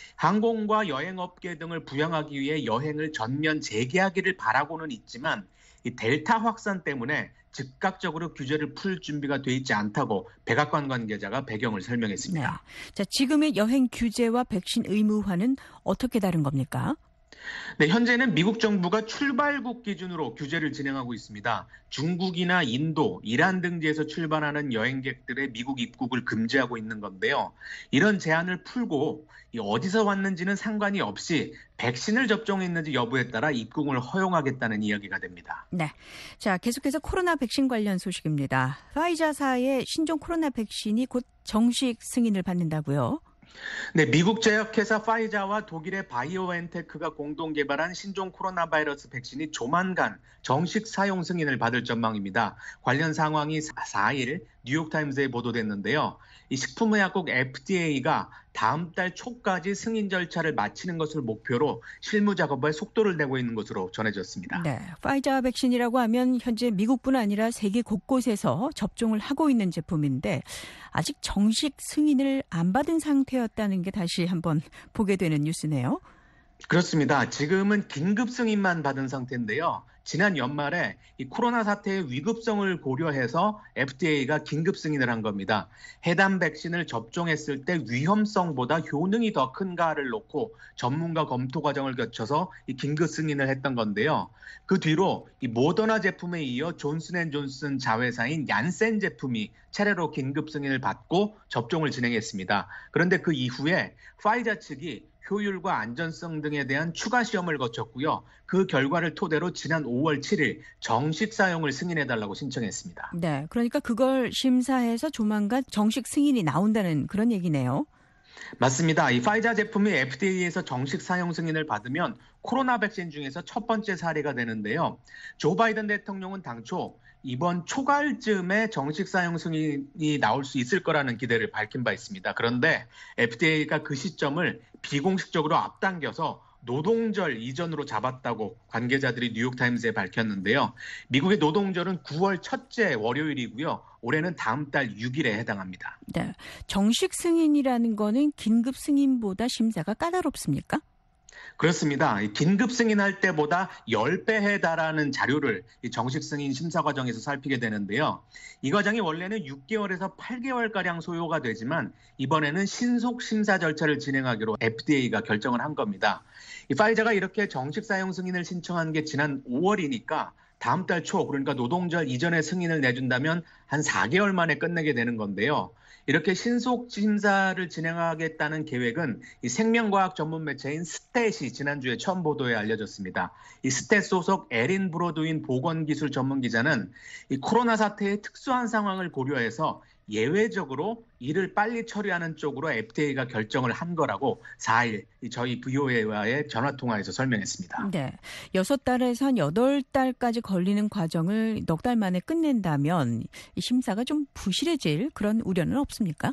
항공과 여행업계 등을 부양하기 위해 여행을 전면 재개하기를 바라고는 있지만 이 델타 확산 때문에 즉각적으로 규제를 풀 준비가 돼 있지 않다고 백악관 관계자가 배경을 설명했습니다. 네. 자, 지금의 여행 규제와 백신 의무화는 어떻게 다른 겁니까? 네, 현재는 미국 정부가 출발국 기준으로 규제를 진행하고 있습니다. 중국이나 인도, 이란 등지에서 출발하는 여행객들의 미국 입국을 금지하고 있는 건데요. 이런 제한을 풀고 어디서 왔는지는 상관이 없이 백신을 접종했는지 여부에 따라 입국을 허용하겠다는 이야기가 됩니다. 네, 자 계속해서 코로나 백신 관련 소식입니다. 파이자사의 신종 코로나 백신이 곧 정식 승인을 받는다고요? 네, 미국 제약회사 파이자와 독일의 바이오엔테크가 공동 개발한 신종 코로나 바이러스 백신이 조만간 정식 사용 승인을 받을 전망입니다. 관련 상황이 4일 뉴욕타임즈에 보도됐는데요. 이 식품의약국 FDA가 다음 달 초까지 승인 절차를 마치는 것을 목표로 실무 작업에 속도를 내고 있는 것으로 전해졌습니다. 네, 파이자 백신이라고 하면 현재 미국뿐 아니라 세계 곳곳에서 접종을 하고 있는 제품인데 아직 정식 승인을 안 받은 상태였다는 게 다시 한번 보게 되는 뉴스네요. 그렇습니다. 지금은 긴급 승인만 받은 상태인데요. 지난 연말에 이 코로나 사태의 위급성을 고려해서 FDA가 긴급 승인을 한 겁니다. 해당 백신을 접종했을 때 위험성보다 효능이 더 큰가를 놓고 전문가 검토 과정을 거쳐서 이 긴급 승인을 했던 건데요. 그 뒤로 이 모더나 제품에 이어 존슨앤존슨 자회사인 얀센 제품이 차례로 긴급 승인을 받고 접종을 진행했습니다. 그런데 그 이후에 파이자 측이 효율과 안전성 등에 대한 추가 시험을 거쳤고요. 그 결과를 토대로 지난 5월 7일 정식 사용을 승인해달라고 신청했습니다. 네, 그러니까 그걸 심사해서 조만간 정식 승인이 나온다는 그런 얘기네요. 맞습니다. 이 파이자 제품이 FDA에서 정식 사용 승인을 받으면 코로나 백신 중에서 첫 번째 사례가 되는데요. 조 바이든 대통령은 당초 이번 초가을쯤에 정식 사용 승인이 나올 수 있을 거라는 기대를 밝힌 바 있습니다. 그런데 FDA가 그 시점을 비공식적으로 앞당겨서 노동절 이전으로 잡았다고 관계자들이 뉴욕타임스에 밝혔는데요. 미국의 노동절은 9월 첫째 월요일이고요. 올해는 다음 달 6일에 해당합니다. 네, 정식 승인이라는 거는 긴급 승인보다 심사가 까다롭습니까? 그렇습니다. 긴급 승인할 때보다 10배 해달하는 자료를 정식 승인 심사 과정에서 살피게 되는데요. 이 과정이 원래는 6개월에서 8개월가량 소요가 되지만 이번에는 신속 심사 절차를 진행하기로 FDA가 결정을 한 겁니다. 이 파이자가 이렇게 정식 사용 승인을 신청한 게 지난 5월이니까 다음 달 초, 그러니까 노동절 이전에 승인을 내준다면 한 4개월 만에 끝내게 되는 건데요. 이렇게 신속 심사를 진행하겠다는 계획은 이 생명과학 전문 매체인 스탯이 지난주에 처음 보도에 알려졌습니다. 이 스탯 소속 에린 브로드윈 보건기술 전문 기자는 이 코로나 사태의 특수한 상황을 고려해서 예외적으로 이를 빨리 처리하는 쪽으로 FDA가 결정을 한 거라고 4일 저희 VOA와의 전화통화에서 설명했습니다. 네, 6달에서 한 8달까지 걸리는 과정을 넉 달 만에 끝낸다면 이 심사가 좀 부실해질 그런 우려는 없습니까?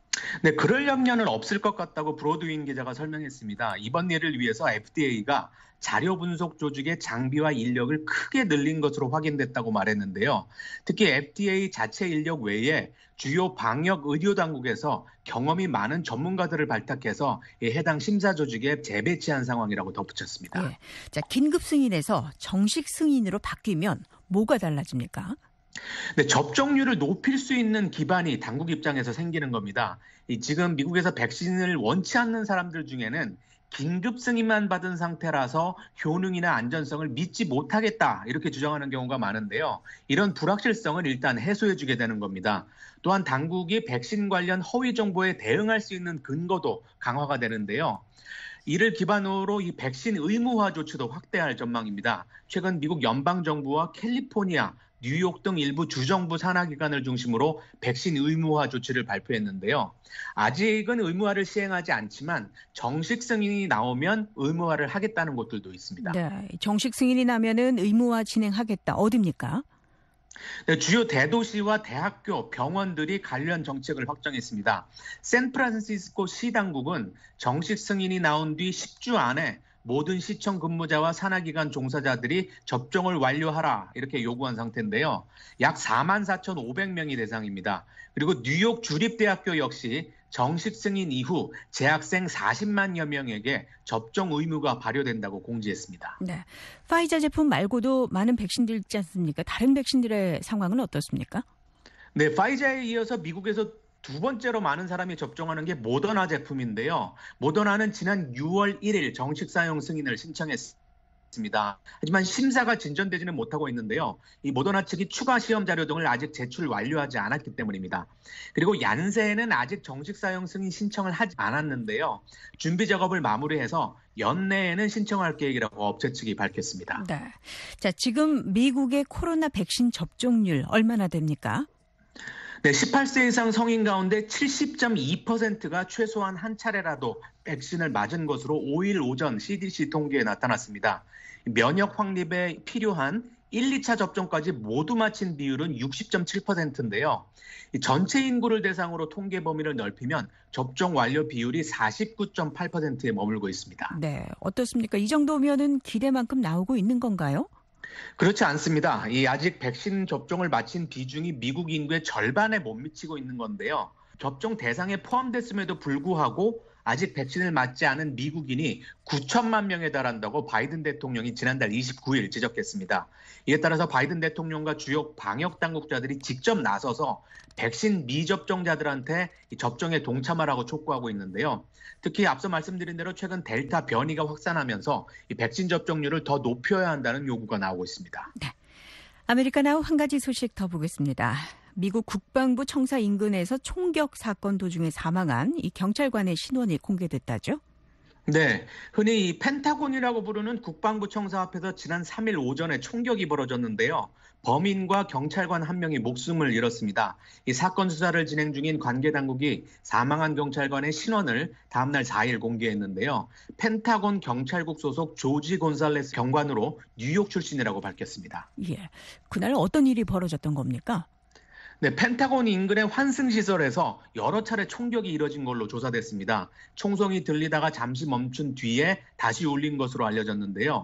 네, 그럴 염려는 없을 것 같다고 브로드윈 기자가 설명했습니다. 이번 일을 위해서 FDA가 자료 분석 조직의 장비와 인력을 크게 늘린 것으로 확인됐다고 말했는데요. 특히 FDA 자체 인력 외에 주요 방역 의료 당국에서 경험이 많은 전문가들을 발탁해서 해당 심사 조직에 재배치한 상황이라고 덧붙였습니다. 예. 자, 긴급 승인에서 정식 승인으로 바뀌면 뭐가 달라집니까? 네, 접종률을 높일 수 있는 기반이 당국 입장에서 생기는 겁니다. 지금 미국에서 백신을 원치 않는 사람들 중에는 긴급 승인만 받은 상태라서 효능이나 안전성을 믿지 못하겠다 이렇게 주장하는 경우가 많은데요. 이런 불확실성을 일단 해소해주게 되는 겁니다. 또한 당국이 백신 관련 허위 정보에 대응할 수 있는 근거도 강화가 되는데요. 이를 기반으로 이 백신 의무화 조치도 확대할 전망입니다. 최근 미국 연방정부와 캘리포니아, 뉴욕 등 일부 주정부 산하기관을 중심으로 백신 의무화 조치를 발표했는데요. 아직은 의무화를 시행하지 않지만 정식 승인이 나오면 의무화를 하겠다는 곳들도 있습니다. 네, 정식 승인이 나면은 의무화 진행하겠다. 어딥니까? 네, 주요 대도시와 대학교, 병원들이 관련 정책을 확정했습니다. 샌프란시스코 시 당국은 정식 승인이 나온 뒤 10주 안에 모든 시청 근무자와 산하기관 종사자들이 접종을 완료하라 이렇게 요구한 상태인데요. 약 44,500명이 대상입니다. 그리고 뉴욕 주립대학교 역시 정식 승인 이후 재학생 40만여 명에게 접종 의무가 발효된다고 공지했습니다. 네, 파이자 제품 말고도 많은 백신들 있지 않습니까? 다른 백신들의 상황은 어떻습니까? 네, 파이자에 이어서 미국에서 두 번째로 많은 사람이 접종하는 게 모더나 제품인데요. 모더나는 지난 6월 1일 정식 사용 승인을 신청했습니다. 하지만 심사가 진전되지는 못하고 있는데요. 이 모더나 측이 추가 시험 자료 등을 아직 제출 완료하지 않았기 때문입니다. 그리고 얀센은 아직 정식 사용 승인 신청을 하지 않았는데요. 준비 작업을 마무리해서 연내에는 신청할 계획이라고 업체 측이 밝혔습니다. 네. 자, 지금 미국의 코로나 백신 접종률 얼마나 됩니까? 네, 18세 이상 성인 가운데 70.2%가 최소한 한 차례라도 백신을 맞은 것으로 5일 오전 CDC 통계에 나타났습니다. 면역 확립에 필요한 1, 2차 접종까지 모두 마친 비율은 60.7%인데요. 전체 인구를 대상으로 통계 범위를 넓히면 접종 완료 비율이 49.8%에 머물고 있습니다. 네, 어떻습니까? 이 정도면은 기대만큼 나오고 있는 건가요? 그렇지 않습니다. 아직 백신 접종을 마친 비중이 미국 인구의 절반에 못 미치고 있는 건데요. 접종 대상에 포함됐음에도 불구하고 아직 백신을 맞지 않은 미국인이 9천만 명에 달한다고 바이든 대통령이 지난달 29일 지적했습니다. 이에 따라서 바이든 대통령과 주요 방역 당국자들이 직접 나서서 백신 미접종자들한테 접종에 동참하라고 촉구하고 있는데요. 특히 앞서 말씀드린 대로 최근 델타 변이가 확산하면서 이 백신 접종률을 더 높여야 한다는 요구가 나오고 있습니다. 네. 아메리카나우 한 가지 소식 더 보겠습니다. 미국 국방부 청사 인근에서 총격 사건 도중에 사망한 이 경찰관의 신원이 공개됐다죠? 네, 흔히 이 펜타곤이라고 부르는 국방부 청사 앞에서 지난 3일 오전에 총격이 벌어졌는데요. 범인과 경찰관 한 명이 목숨을 잃었습니다. 이 사건 수사를 진행 중인 관계 당국이 사망한 경찰관의 신원을 다음날 4일 공개했는데요. 펜타곤 경찰국 소속 조지 곤살레스 경관으로 뉴욕 출신이라고 밝혔습니다. 예, 그날 어떤 일이 벌어졌던 겁니까? 네, 펜타곤 인근의 환승시설에서 여러 차례 총격이 이뤄진 걸로 조사됐습니다. 총성이 들리다가 잠시 멈춘 뒤에 다시 울린 것으로 알려졌는데요.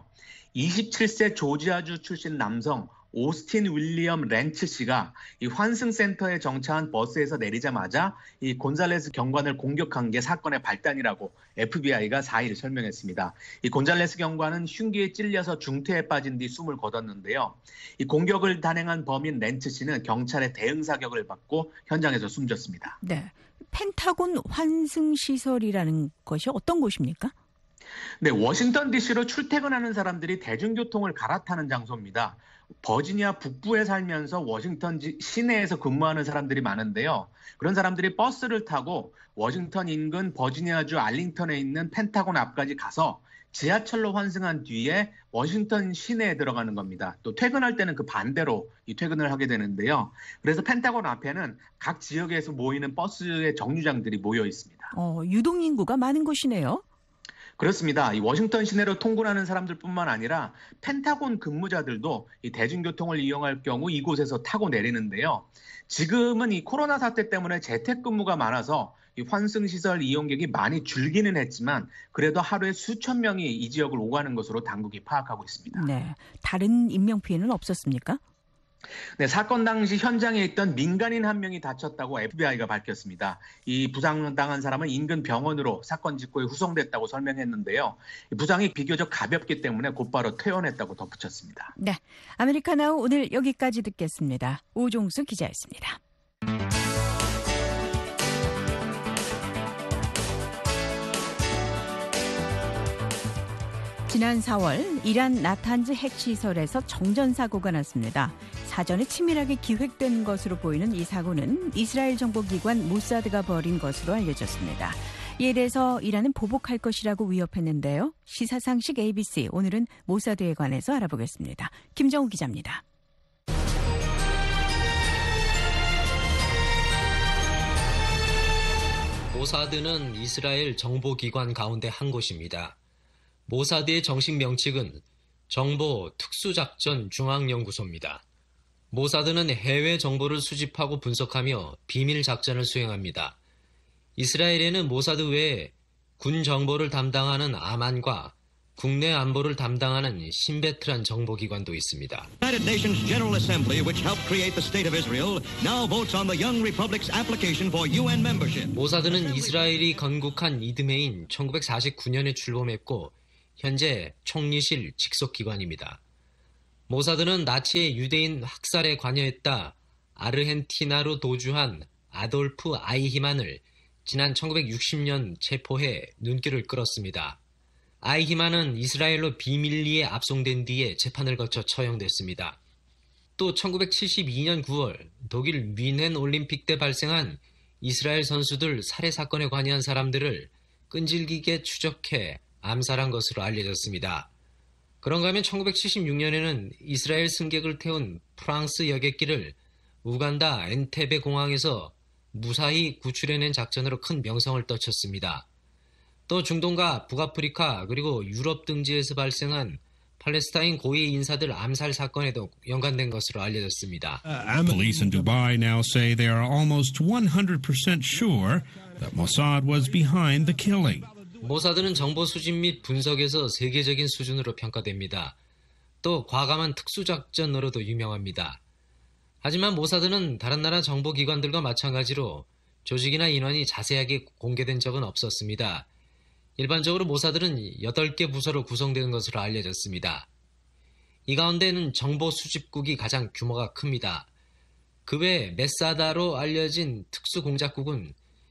27세 조지아주 출신 남성 오스틴 윌리엄 렌츠 씨가 이 환승센터에 정차한 버스에서 내리자마자 이 곤잘레스 경관을 공격한 게 사건의 발단이라고 FBI가 4일 설명했습니다. 이 곤잘레스 경관은 흉기에 찔려서 중태에 빠진 뒤 숨을 거뒀는데요. 이 공격을 단행한 범인 렌츠 씨는 경찰의 대응 사격을 받고 현장에서 숨졌습니다. 네, 펜타곤 환승시설이라는 것이 어떤 곳입니까? 네, 워싱턴 DC로 출퇴근하는 사람들이 대중교통을 갈아타는 장소입니다. 버지니아 북부에 살면서 워싱턴 시내에서 근무하는 사람들이 많은데요. 그런 사람들이 버스를 타고 워싱턴 인근 버지니아주 알링턴에 있는 펜타곤 앞까지 가서 지하철로 환승한 뒤에 워싱턴 시내에 들어가는 겁니다. 또 퇴근할 때는 그 반대로 이 퇴근을 하게 되는데요. 그래서 펜타곤 앞에는 각 지역에서 모이는 버스의 정류장들이 모여 있습니다. 유동인구가 많은 곳이네요. 그렇습니다. 이 워싱턴 시내로 통근하는 사람들뿐만 아니라 펜타곤 근무자들도 이 대중교통을 이용할 경우 이곳에서 타고 내리는데요. 지금은 이 코로나 사태 때문에 재택근무가 많아서 이 환승시설 이용객이 많이 줄기는 했지만 그래도 하루에 수천 명이 이 지역을 오가는 것으로 당국이 파악하고 있습니다. 네, 다른 인명피해는 없었습니까? 네, 사건 당시 현장에 있던 민간인 한 명이 다쳤다고 FBI가 밝혔습니다. 이 부상당한 사람은 인근 병원으로 사건 직후에 후송됐다고 설명했는데요. 부상이 비교적 가볍기 때문에 곧바로 퇴원했다고 덧붙였습니다. 네, 아메리카나우 오늘 여기까지 듣겠습니다. 오종수 기자였습니다. 지난 4월 이란 나탄즈 핵시설에서 정전사고가 났습니다. 사전에 치밀하게 기획된 것으로 보이는 이 사고는 이스라엘 정보기관 모사드가 벌인 것으로 알려졌습니다. 이에 대해서 이란은 보복할 것이라고 위협했는데요. 시사상식 ABC, 오늘은 모사드에 관해서 알아보겠습니다. 김정우 기자입니다. 모사드는 이스라엘 정보기관 가운데 한 곳입니다. 모사드의 정식 명칭은 정보특수작전중앙연구소입니다. 모사드는 해외 정보를 수집하고 분석하며 비밀 작전을 수행합니다. 이스라엘에는 모사드 외에 군 정보를 담당하는 아만과 국내 안보를 담당하는 신베트란 정보기관도 있습니다. United Nations General Assembly, which helped create the State of Israel, now votes on the Young Republic's application for UN membership. 모사드는 이스라엘이 건국한 이듬해인 1949년에 출범했고 현재 총리실 직속기관입니다. 모사드는 나치의 유대인 학살에 관여했다 아르헨티나로 도주한 아돌프 아이히만을 지난 1960년 체포해 눈길을 끌었습니다. 아이히만은 이스라엘로 비밀리에 압송된 뒤에 재판을 거쳐 처형됐습니다. 또 1972년 9월 독일 뮌헨 올림픽 때 발생한 이스라엘 선수들 살해 사건에 관여한 사람들을 끈질기게 추적해 암살한 것으로 알려졌습니다. 그런가 하면 1976년에는 이스라엘 승객을 태운 프랑스 여객기를 우간다 엔테베 공항에서 무사히 구출해낸 작전으로 큰 명성을 떨쳤습니다. 또 중동과 북아프리카 그리고 유럽 등지에서 발생한 팔레스타인 고위 인사들 암살 사건에도 연관된 것으로 알려졌습니다. Police in Dubai now say they are almost 100% sure that Mossad was behind the killing. 모사드는 정보 수집 및 분석에서 세계적인 수준으로 평가됩니다. 또 과감한 특수작전으로도 유명합니다. 하지만 모사드는 다른 나라 정보기관들과 마찬가지로 조직이나 인원이 자세하게 공개된 적은 없었습니다. 일반적으로 모사드는 8개 부서로 구성되는 것으로 알려졌습니다. 이 가운데는 정보 수집국이 가장 규모가 큽니다. 그 외 메사다로 알려진 특수공작국은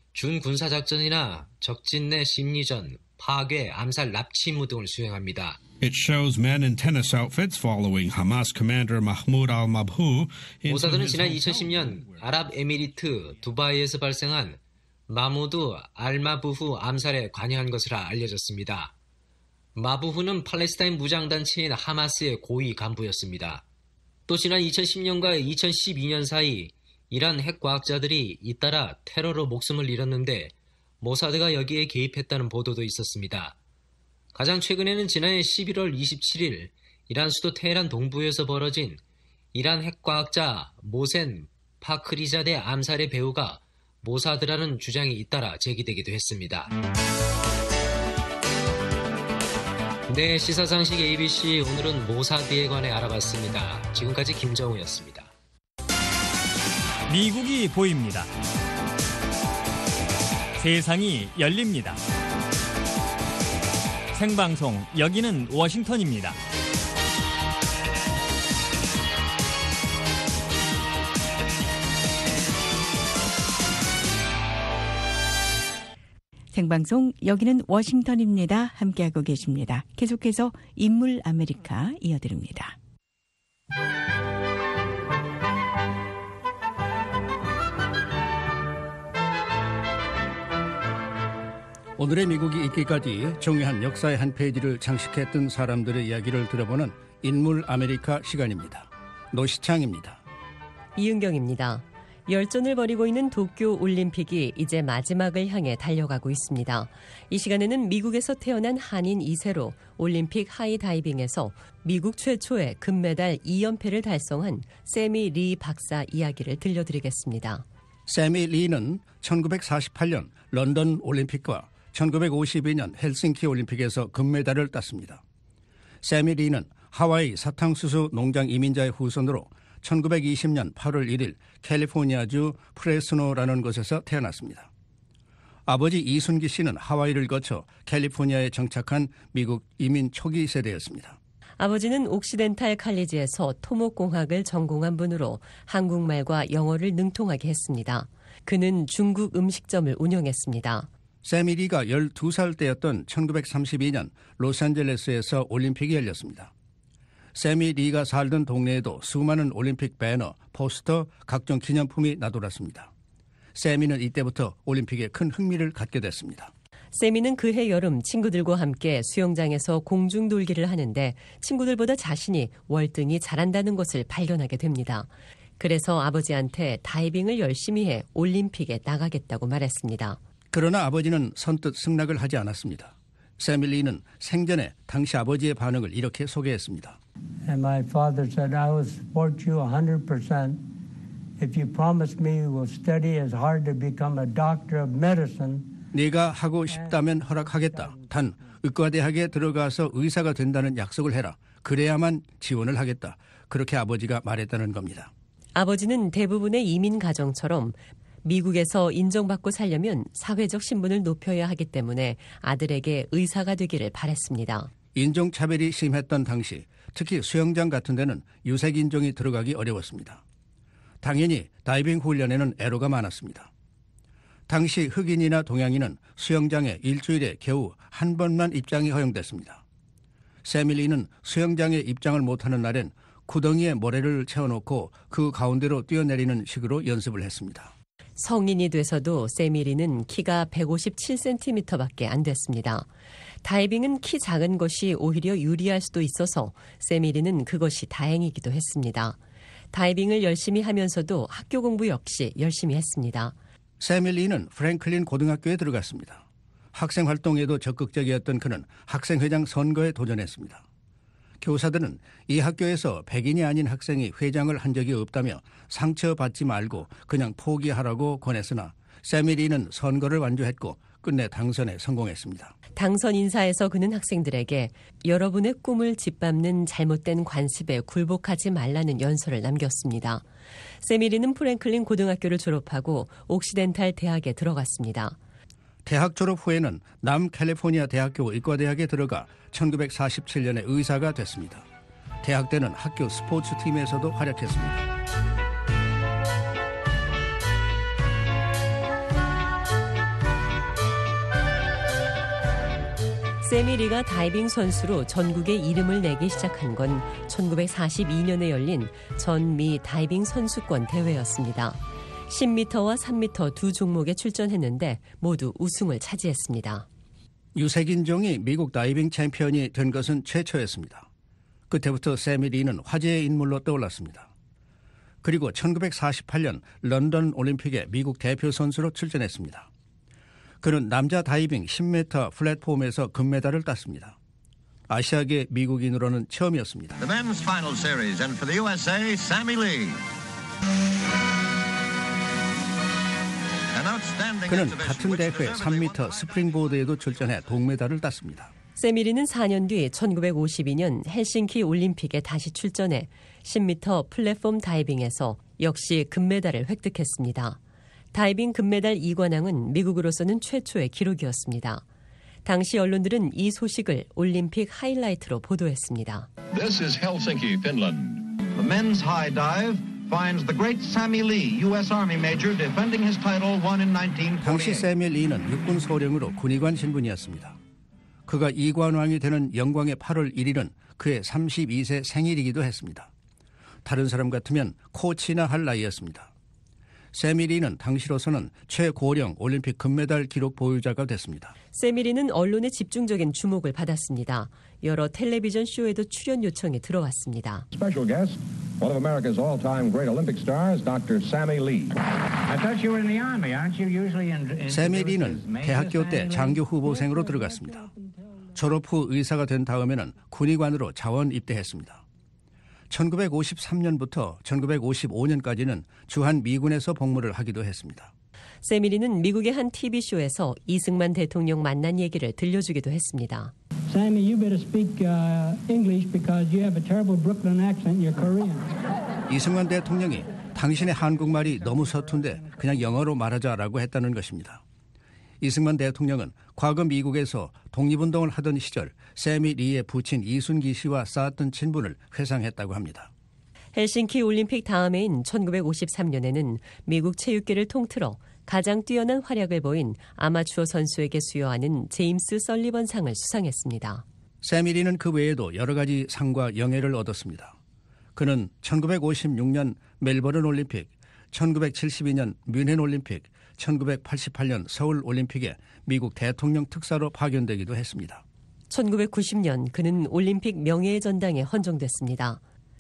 준군사작전이나 적진 내 심리전, 파괴, 암살, 납치 임무 등을 수행합니다. It shows men in tennis outfits following Hamas commander Mahmoud al-Mabhouh. 모사드는 지난 2010년 아랍에미리트 두바이에서 발생한 마무드 알마부후 암살에 관여한 것으로 알려졌습니다. 마부후는 팔레스타인 무장단체인 하마스의 고위 간부였습니다. 또 지난 2010년과 2012년 사이 이란 핵과학자들이 잇따라 테러로 목숨을 잃었는데 모사드가 여기에 개입했다는 보도도 있었습니다. 가장 최근에는 지난해 11월 27일 이란 수도 테헤란 동부에서 벌어진 이란 핵과학자 모센 파크리자데 암살의 배후가 모사드라는 주장이 잇따라 제기되기도 했습니다. 네, 시사상식 ABC 오늘은 모사드에 관해 알아봤습니다. 지금까지 김정우였습니다. 미국이 보입니다. 세상이 열립니다. 생방송, 여기는 워싱턴입니다. 생방송, 여기는 워싱턴입니다. 함께하고 계십니다. 계속해서 인물 아메리카 이어드립니다. 오늘의 미국이 있기까지 중요한 역사의 한 페이지를 장식했던 사람들의 이야기를 들어보는 인물 아메리카 시간입니다. 노시창입니다. 이은경입니다. 열전을 벌이고 있는 도쿄 올림픽이 이제 마지막을 향해 달려가고 있습니다. 이 시간에는 미국에서 태어난 한인 2세로 올림픽 하이다이빙에서 미국 최초의 금메달 2연패를 달성한 세미 리 박사 이야기를 들려드리겠습니다. 세미 리는 1948년 런던 올림픽과 1952년 헬싱키 올림픽에서 금메달을 땄습니다. 세미 리는 하와이 사탕수수 농장 이민자의 후손으로 1920년 8월 1일 캘리포니아주 프레스노라는 곳에서 태어났습니다. 아버지 이순기 씨는 하와이를 거쳐 캘리포니아에 정착한 미국 이민 초기 세대였습니다. 아버지는 옥시덴탈 칼리지에서 토목공학을 전공한 분으로 한국말과 영어를 능통하게 했습니다. 그는 중국 음식점을 운영했습니다. 세미 리가 12살 때였던 1932년 로스앤젤레스에서 올림픽이 열렸습니다. 세미 리가 살던 동네에도 수많은 올림픽 배너, 포스터, 각종 기념품이 나돌았습니다. 세미는 이때부터 올림픽에 큰 흥미를 갖게 됐습니다. 세미는 그해 여름 친구들과 함께 수영장에서 공중돌기를 하는데 친구들보다 자신이 월등히 잘한다는 것을 발견하게 됩니다. 그래서 아버지한테 다이빙을 열심히 해 올림픽에 나가겠다고 말했습니다. 그러나 아버지는 선뜻 승낙을 하지 않았습니다. 세미 리는 생전에 당시 아버지의 반응을 이렇게 소개했습니다. And my father said, I will support you 100% if you promise me you will study as hard to become a doctor of medicine. 네가 하고 싶다면 허락하겠다. 단 의과대학에 들어가서 의사가 된다는 약속을 해라. 그래야만 지원을 하겠다. 그렇게 아버지가 말했다는 겁니다. 아버지는 대부분의 이민 가정처럼 미국에서 인정받고 살려면 사회적 신분을 높여야 하기 때문에 아들에게 의사가 되기를 바랬습니다. 인종차별이 심했던 당시 특히 수영장 같은 데는 유색인종이 들어가기 어려웠습니다. 당연히 다이빙 훈련에는 애로가 많았습니다. 당시 흑인이나 동양인은 수영장에 일주일에 겨우 한 번만 입장이 허용됐습니다. 세미 리는 수영장에 입장을 못하는 날엔 구덩이에 모래를 채워놓고 그 가운데로 뛰어내리는 식으로 연습을 했습니다. 성인이 돼서도 세미 리는 키가 157cm밖에 안 됐습니다. 다이빙은 키 작은 것이 오히려 유리할 수도 있어서 세미 리는 그것이 다행이기도 했습니다. 다이빙을 열심히 하면서도 학교 공부 역시 열심히 했습니다. 세미 리는 프랭클린 고등학교에 들어갔습니다. 학생 활동에도 적극적이었던 그는 학생회장 선거에 도전했습니다. 교사들은 이 학교에서 백인이 아닌 학생이 회장을 한 적이 없다며 상처받지 말고 그냥 포기하라고 권했으나 세미 리는 선거를 완주했고 끝내 당선에 성공했습니다. 당선 인사에서 그는 학생들에게 여러분의 꿈을 짓밟는 잘못된 관습에 굴복하지 말라는 연설을 남겼습니다. 세미 리는 프랭클린 고등학교를 졸업하고 옥시덴탈 대학에 들어갔습니다. 대학 졸업 후에는 남캘리포니아 대학교 의과대학에 들어가 1947년에 의사가 됐습니다. 대학 때는 학교 스포츠팀에서도 활약했습니다. 세미 리가 다이빙 선수로 전국에 이름을 내기 시작한 건 1942년에 열린 전미 다이빙 선수권 대회였습니다. 10m와 3m 두 종목에 출전했는데 모두 우승을 차지했습니다. 유색인종이 미국 다이빙 챔피언이 된 것은 최초였습니다. 그때부터 세미 리는 화제의 인물로 떠올랐습니다. 그리고 1948년 런던 올림픽에 미국 대표 선수로 출전했습니다. 그는 남자 다이빙 10m 플랫폼에서 금메달을 땄습니다. 아시아계 미국인으로는 처음이었습니다. The men's final series and for the USA, Sammy Lee. 그는 같은 대회 3m 스프링보드에도 출전해 동메달을 땄습니다. 세미 리는 4년 뒤 1952년 헬싱키 올림픽에 다시 출전해 10m 플랫폼 다이빙에서 역시 금메달을 획득했습니다. 다이빙 금메달 2관왕은 미국으로서는 최초의 기록이었습니다. 당시 언론들은 이 소식을 올림픽 하이라이트로 보도했습니다. This is Helsinki, Finland. The men's high dive finds the great Sammy Lee, U.S. Army Major, defending his title won in 1948. 당시 세미 리는 육군 소령으로 군의관 신분이었습니다. 그가 2관왕이 되는 영광의 8월 1일은 그의 32세 생일이기도 했습니다. 다른 사람 같으면 코치나 할 나이였습니다. 세미 리는 당시로서는 최고령 올림픽 금메달 기록 보유자가 됐습니다. 세미 리는 언론의 집중적인 주목을 받았습니다. 여러 텔레비전 쇼에도 출연 요청이 들어왔습니다. Special guest, one of America's all-time great Olympic stars, Dr. Sammy Lee. I thought you were in the Army. Aren't you usually in 세미 리는 대학교 때 장교 후보생으로 들어갔습니다. 졸업 후 의사가 된 다음에는 군의관으로 자원 입대했습니다. 1953년부터 1955년까지는 주한 미군에서 복무를 하기도 했습니다. 세미리는 미국의 한 TV쇼에서 이승만 대통령 만난 얘기를 들려주기도 했습니다. Sammy, you better speak English because you have a terrible Brooklyn accent. You're Korean. 이승만 대통령이 당신의 한국말이 너무 서툰데 그냥 영어로 말하자라고 했다는 것입니다. 이승만 대통령은 과거 미국에서 독립운동을 하던 시절 세미 리의 부친 이순기 씨와 쌓았던 친분을 회상했다고 합니다. 헬싱키 올림픽 다음해인 1953년에는 미국 체육계를 통틀어 가장 뛰어난 활약을 보인 아마추어 선수에게 수여하는 제임스 설리번 상을 수상했습니다. 세미 리는 그 외에도 여러 가지 상과 영예를 얻었습니다. 그는 1956년 멜버른 올림픽, 1972년 뮌헨 올림픽, 1988년 서울 올림픽에 미국 대통령 특사로 파견되기도 했습니다. 1990년 그는 올림픽 명예의 전당에 헌정됐습니다.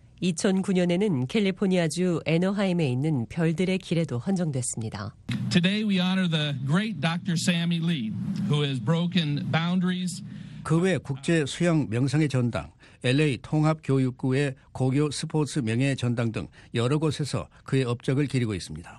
2009년에는 캘리포니아주 애너하임에 있는 별들의 길에도 헌정됐습니다. Today we honor the great Dr. Sammy Lee, who has broken boundaries. 그 외 국제 수영 명성의 전당, LA 통합교육구의 고교 스포츠 명예의 전당 등 여러 곳에서 그의 업적을 기리고 있습니다.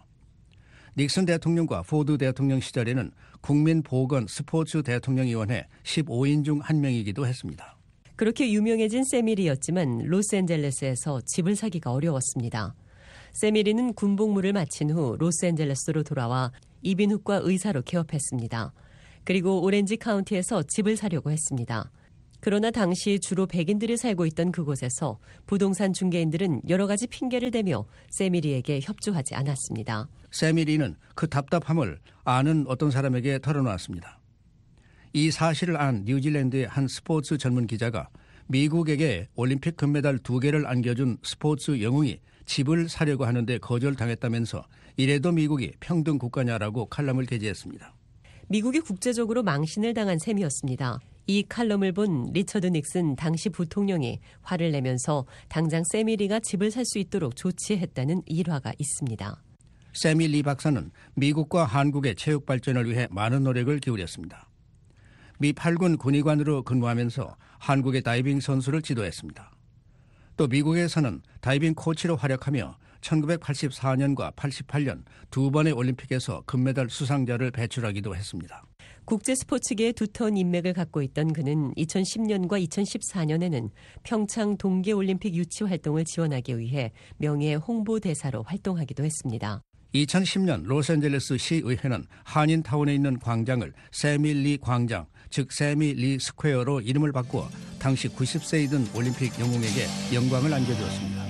닉슨 대통령과 포드 대통령 시절에는 국민보건 스포츠 대통령위원회 15인 중 한 명이기도 했습니다. 그렇게 유명해진 세미리였지만 로스앤젤레스에서 집을 사기가 어려웠습니다. 세미리는 군복무를 마친 후 로스앤젤레스로 돌아와 이빈훅과 의사로 개업했습니다. 그리고 오렌지 카운티에서 집을 사려고 했습니다. 그러나 당시 주로 백인들이 살고 있던 그곳에서 부동산 중개인들은 여러 가지 핑계를 대며 세미리에게 협조하지 않았습니다. 세미리는 그 답답함을 아는 어떤 사람에게 털어놓았습니다. 이 사실을 안 뉴질랜드의 한 스포츠 전문 기자가 미국에게 올림픽 금메달 2개를 안겨준 스포츠 영웅이 집을 사려고 하는데 거절당했다면서 이래도 미국이 평등 국가냐라고 칼럼을 게재했습니다. 미국이 국제적으로 망신을 당한 셈이었습니다. 이 칼럼을 본 리처드 닉슨 당시 부통령이 화를 내면서 당장 세미리가 집을 살 수 있도록 조치했다는 일화가 있습니다. 세미 리 박사는 미국과 한국의 체육 발전을 위해 많은 노력을 기울였습니다. 미 8군 군의관으로 근무하면서 한국의 다이빙 선수를 지도했습니다. 또 미국에서는 다이빙 코치로 활약하며 1984년과 88년 두 번의 올림픽에서 금메달 수상자를 배출하기도 했습니다. 국제 스포츠계의 두터운 인맥을 갖고 있던 그는 2010년과 2014년에는 평창 동계올림픽 유치 활동을 지원하기 위해 명예 홍보대사로 활동하기도 했습니다. 2010년 로스앤젤레스 시의회는 한인타운에 있는 광장을 세미 리 광장, 즉 세미 리 스퀘어로 이름을 바꾸어 당시 90세이던 올림픽 영웅에게 영광을 안겨주었습니다.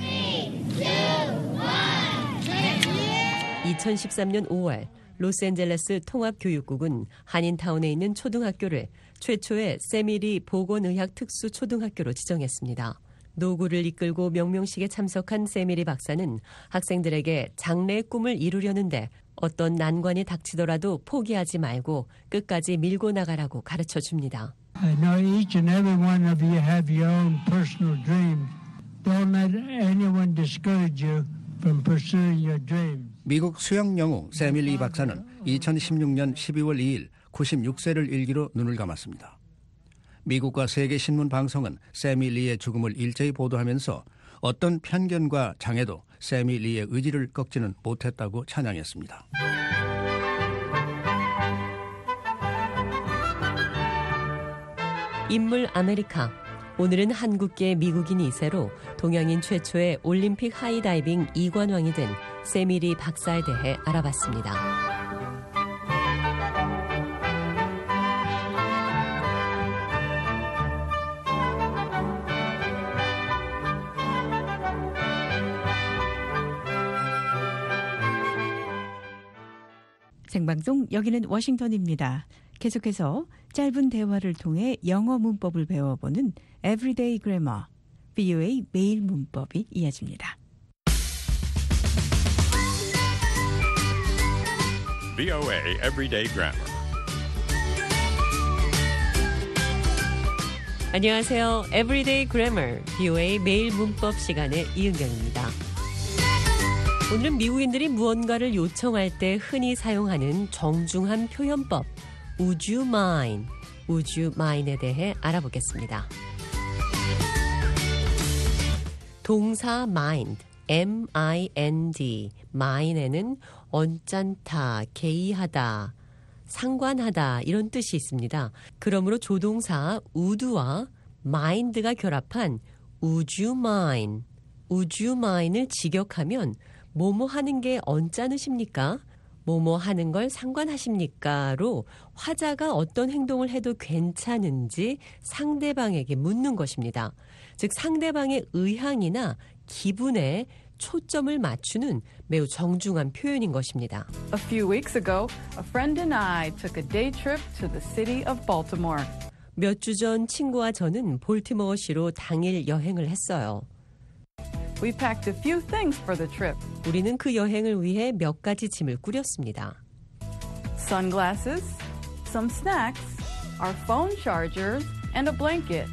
2013년 5월 로스앤젤레스 통합교육국은 한인타운에 있는 초등학교를 최초의 세미 리 보건의학 특수 초등학교로 지정했습니다. 노구를 이끌고 명명식에 참석한 세미 리 박사는 학생들에게 장래의 꿈을 이루려는데 어떤 난관이 닥치더라도 포기하지 말고 끝까지 밀고 나가라고 가르쳐 줍니다. I know each and every one of you have your own personal dreams. Don't let anyone discourage you from pursuing your dreams. 미국 수영 영웅 세미 리 박사는 2016년 12월 2일 96세를 일기로 눈을 감았습니다. 미국과 세계 신문 방송은 세미 리의 죽음을 일제히 보도하면서 어떤 편견과 장애도 세미 리의 의지를 꺾지는 못했다고 찬양했습니다. 인물 아메리카. 오늘은 한국계 미국인 2세로 동양인 최초의 올림픽 하이다이빙 2관왕이 된 세미 리 박사에 대해 알아봤습니다. 생방송 여기는 워싱턴입니다. 계속해서 짧은 대화를 통해 영어 문법을 배워보는 Everyday Grammar, VOA 매일 문법이 이어집니다. VOA Everyday Grammar. 안녕하세요. Everyday Grammar, BOA 매일 문법 시간의 이은경입니다. 오늘은 미국인들이 무언가를 요청할 때 흔히 사용하는 정중한 표현법, Would you mind? Would you mind에 대해 알아보겠습니다. 동사 mind, M-I-N-D, mind에는 언짢다, 개의하다, 상관하다 이런 뜻이 있습니다. 그러므로 조동사 would와 mind가 결합한 would you mind, would you mind을 직역하면 뭐뭐 하는 게 언짢으십니까? 뭐뭐 하는 걸 상관하십니까?로 화자가 어떤 행동을 해도 괜찮은지 상대방에게 묻는 것입니다. 즉 상대방의 의향이나 기분에 초점을 맞추는 매우 정중한 표현인 것입니다. A few weeks ago, a friend and I took a day trip to the city of Baltimore. 몇 주 전 친구와 저는 볼티모어시로 당일 여행을 했어요. We packed a few things for the trip. 우리는 그 여행을 위해 몇 가지 짐을 꾸렸습니다. Sunglasses, some snacks, our phone chargers, and a blanket.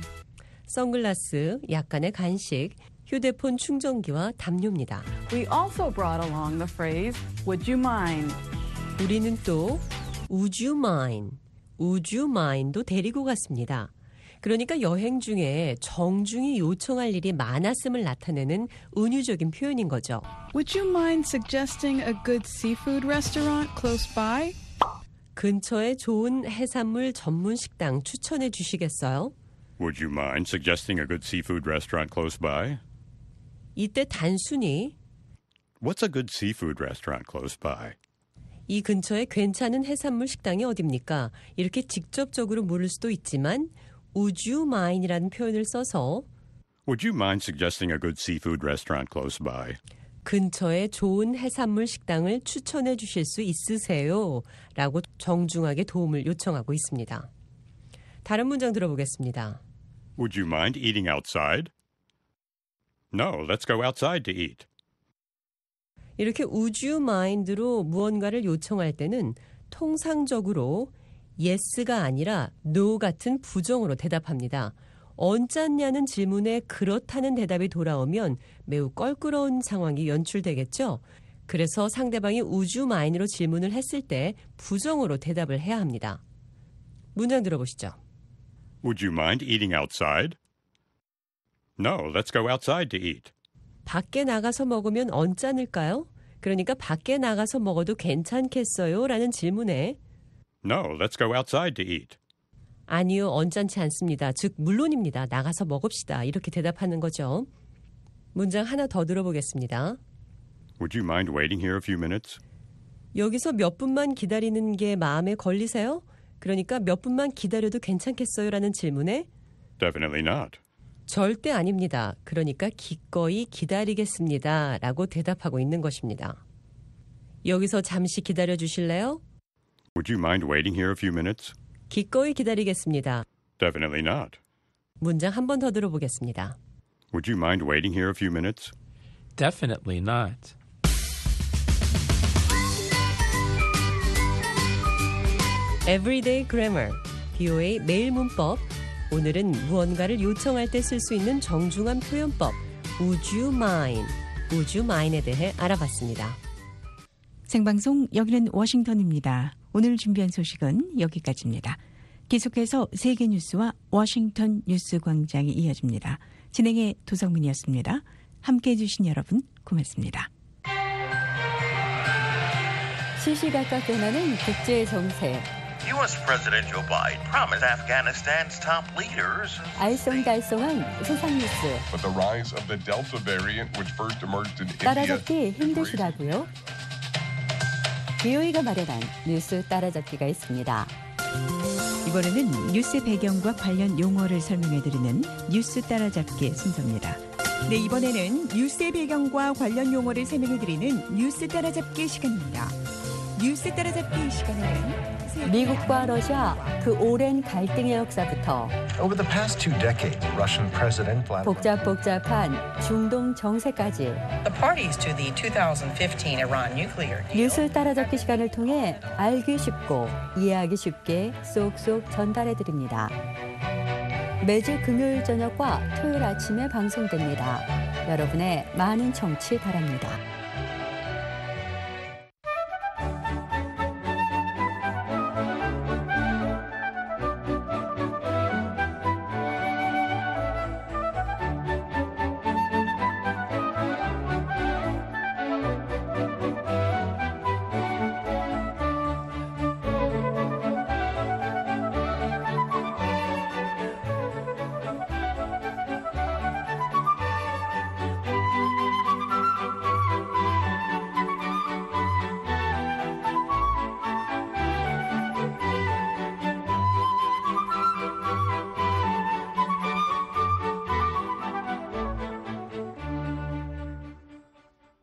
선글라스, 약간의 간식, 휴대폰 충전기와 담요입니다. We also brought along the phrase, would you mind? 우리는 또 would you mind, would you mind도 데리고 갔습니다. 그러니까 여행 중에 정중히 요청할 일이 많았음을 나타내는 은유적인 표현인 거죠. Would you mind suggesting a good seafood restaurant close by? 근처에 좋은 해산물 전문 식당 추천해 주시겠어요? Would you mind suggesting a good seafood restaurant close by? 이때 단순히 What's a good seafood restaurant close by? 이 근처에 괜찮은 해산물 식당이 어딥니까? 이렇게 직접적으로 물을 수도 있지만 Would you mind이라는 표현을 써서 Would you mind suggesting a good seafood restaurant close by? 근처에 좋은 해산물 식당을 추천해 주실 수 있으세요? 라고 정중하게 도움을 요청하고 있습니다. 다른 문장 들어보겠습니다. Would you mind eating outside? No, let's go outside to eat. 이렇게 would you mind로 무언가를 요청할 때는 통상적으로 yes가 아니라 no 같은 부정으로 대답합니다. 언짢냐는 질문에 그렇다는 대답이 돌아오면 매우 껄끄러운 상황이 연출되겠죠. 그래서 상대방이 would you mind로 질문을 했을 때 부정으로 대답을 해야 합니다. 문장 들어보시죠. Would you mind eating outside? No, let's go outside to eat. 밖에 나가서 먹으면 언짢을까요? 그러니까 밖에 나가서 먹어도 괜찮겠어요? 라는 질문에 No, let's go outside to eat. 아니요, 언짢지 않습니다. 즉, 물론입니다. 나가서 먹읍시다. 이렇게 대답하는 거죠. 문장 하나 더 들어보겠습니다. Would you mind waiting here a few minutes? 여기서 몇 분만 기다리는 게 마음에 걸리세요? 그러니까 몇 분만 기다려도 괜찮겠어요? 라는 질문에 Definitely not. 절대 아닙니다. 그러니까 기꺼이 기다리겠습니다. 라고 대답하고 있는 것입니다. 여기서 잠시 기다려 주실래요? Would you mind waiting here a few minutes? 기꺼이 기다리겠습니다. Definitely not. 문장 한 번 더 들어보겠습니다. Would you mind waiting here a few minutes? Definitely not. Everyday Grammar, BOA 매일 문법. 오늘은 무언가를 요청할 때 쓸 수 있는 정중한 표현법 Would you mind, Would you mind에 대해 알아봤습니다. 생방송 여기는 워싱턴입니다. 오늘 준비한 소식은 여기까지입니다. 계속해서 세계 뉴스와 워싱턴 뉴스 광장이 이어집니다. 진행의 도성민이었습니다. 함께해 주신 여러분 고맙습니다. 시시각각 변하는 국제 정세. U.S. President Joe Biden promised Afghanistan's top leaders. 알쏭달쏭한 세상 뉴스. But the rise of the Delta variant, which first emerged in India. 따라잡기 힘드시다고요? BOA가 마련한 뉴스 따라잡기가 있습니다. 이번에는 뉴스 배경과 관련 용어를 설명해드리는 뉴스 따라잡기 순서입니다. 네, 이번에는 뉴스의 배경과 관련 용어를 설명해드리는 뉴스 따라잡기 시간입니다. 뉴스 따라잡기 시간에는 미국과 러시아 그 오랜 갈등의 역사부터 Over the past 2 decades, Russian President Vladimir 복잡한 중동 정세까지 The parties to the 2015 Iran nuclear deal. 뉴스 따라잡기 시간을 통해 알기 쉽고 이해하기 쉽게 쏙쏙 전달해 드립니다. 매주 금요일 저녁과 토요일 아침에 방송됩니다. 여러분의 많은 청취 바랍니다.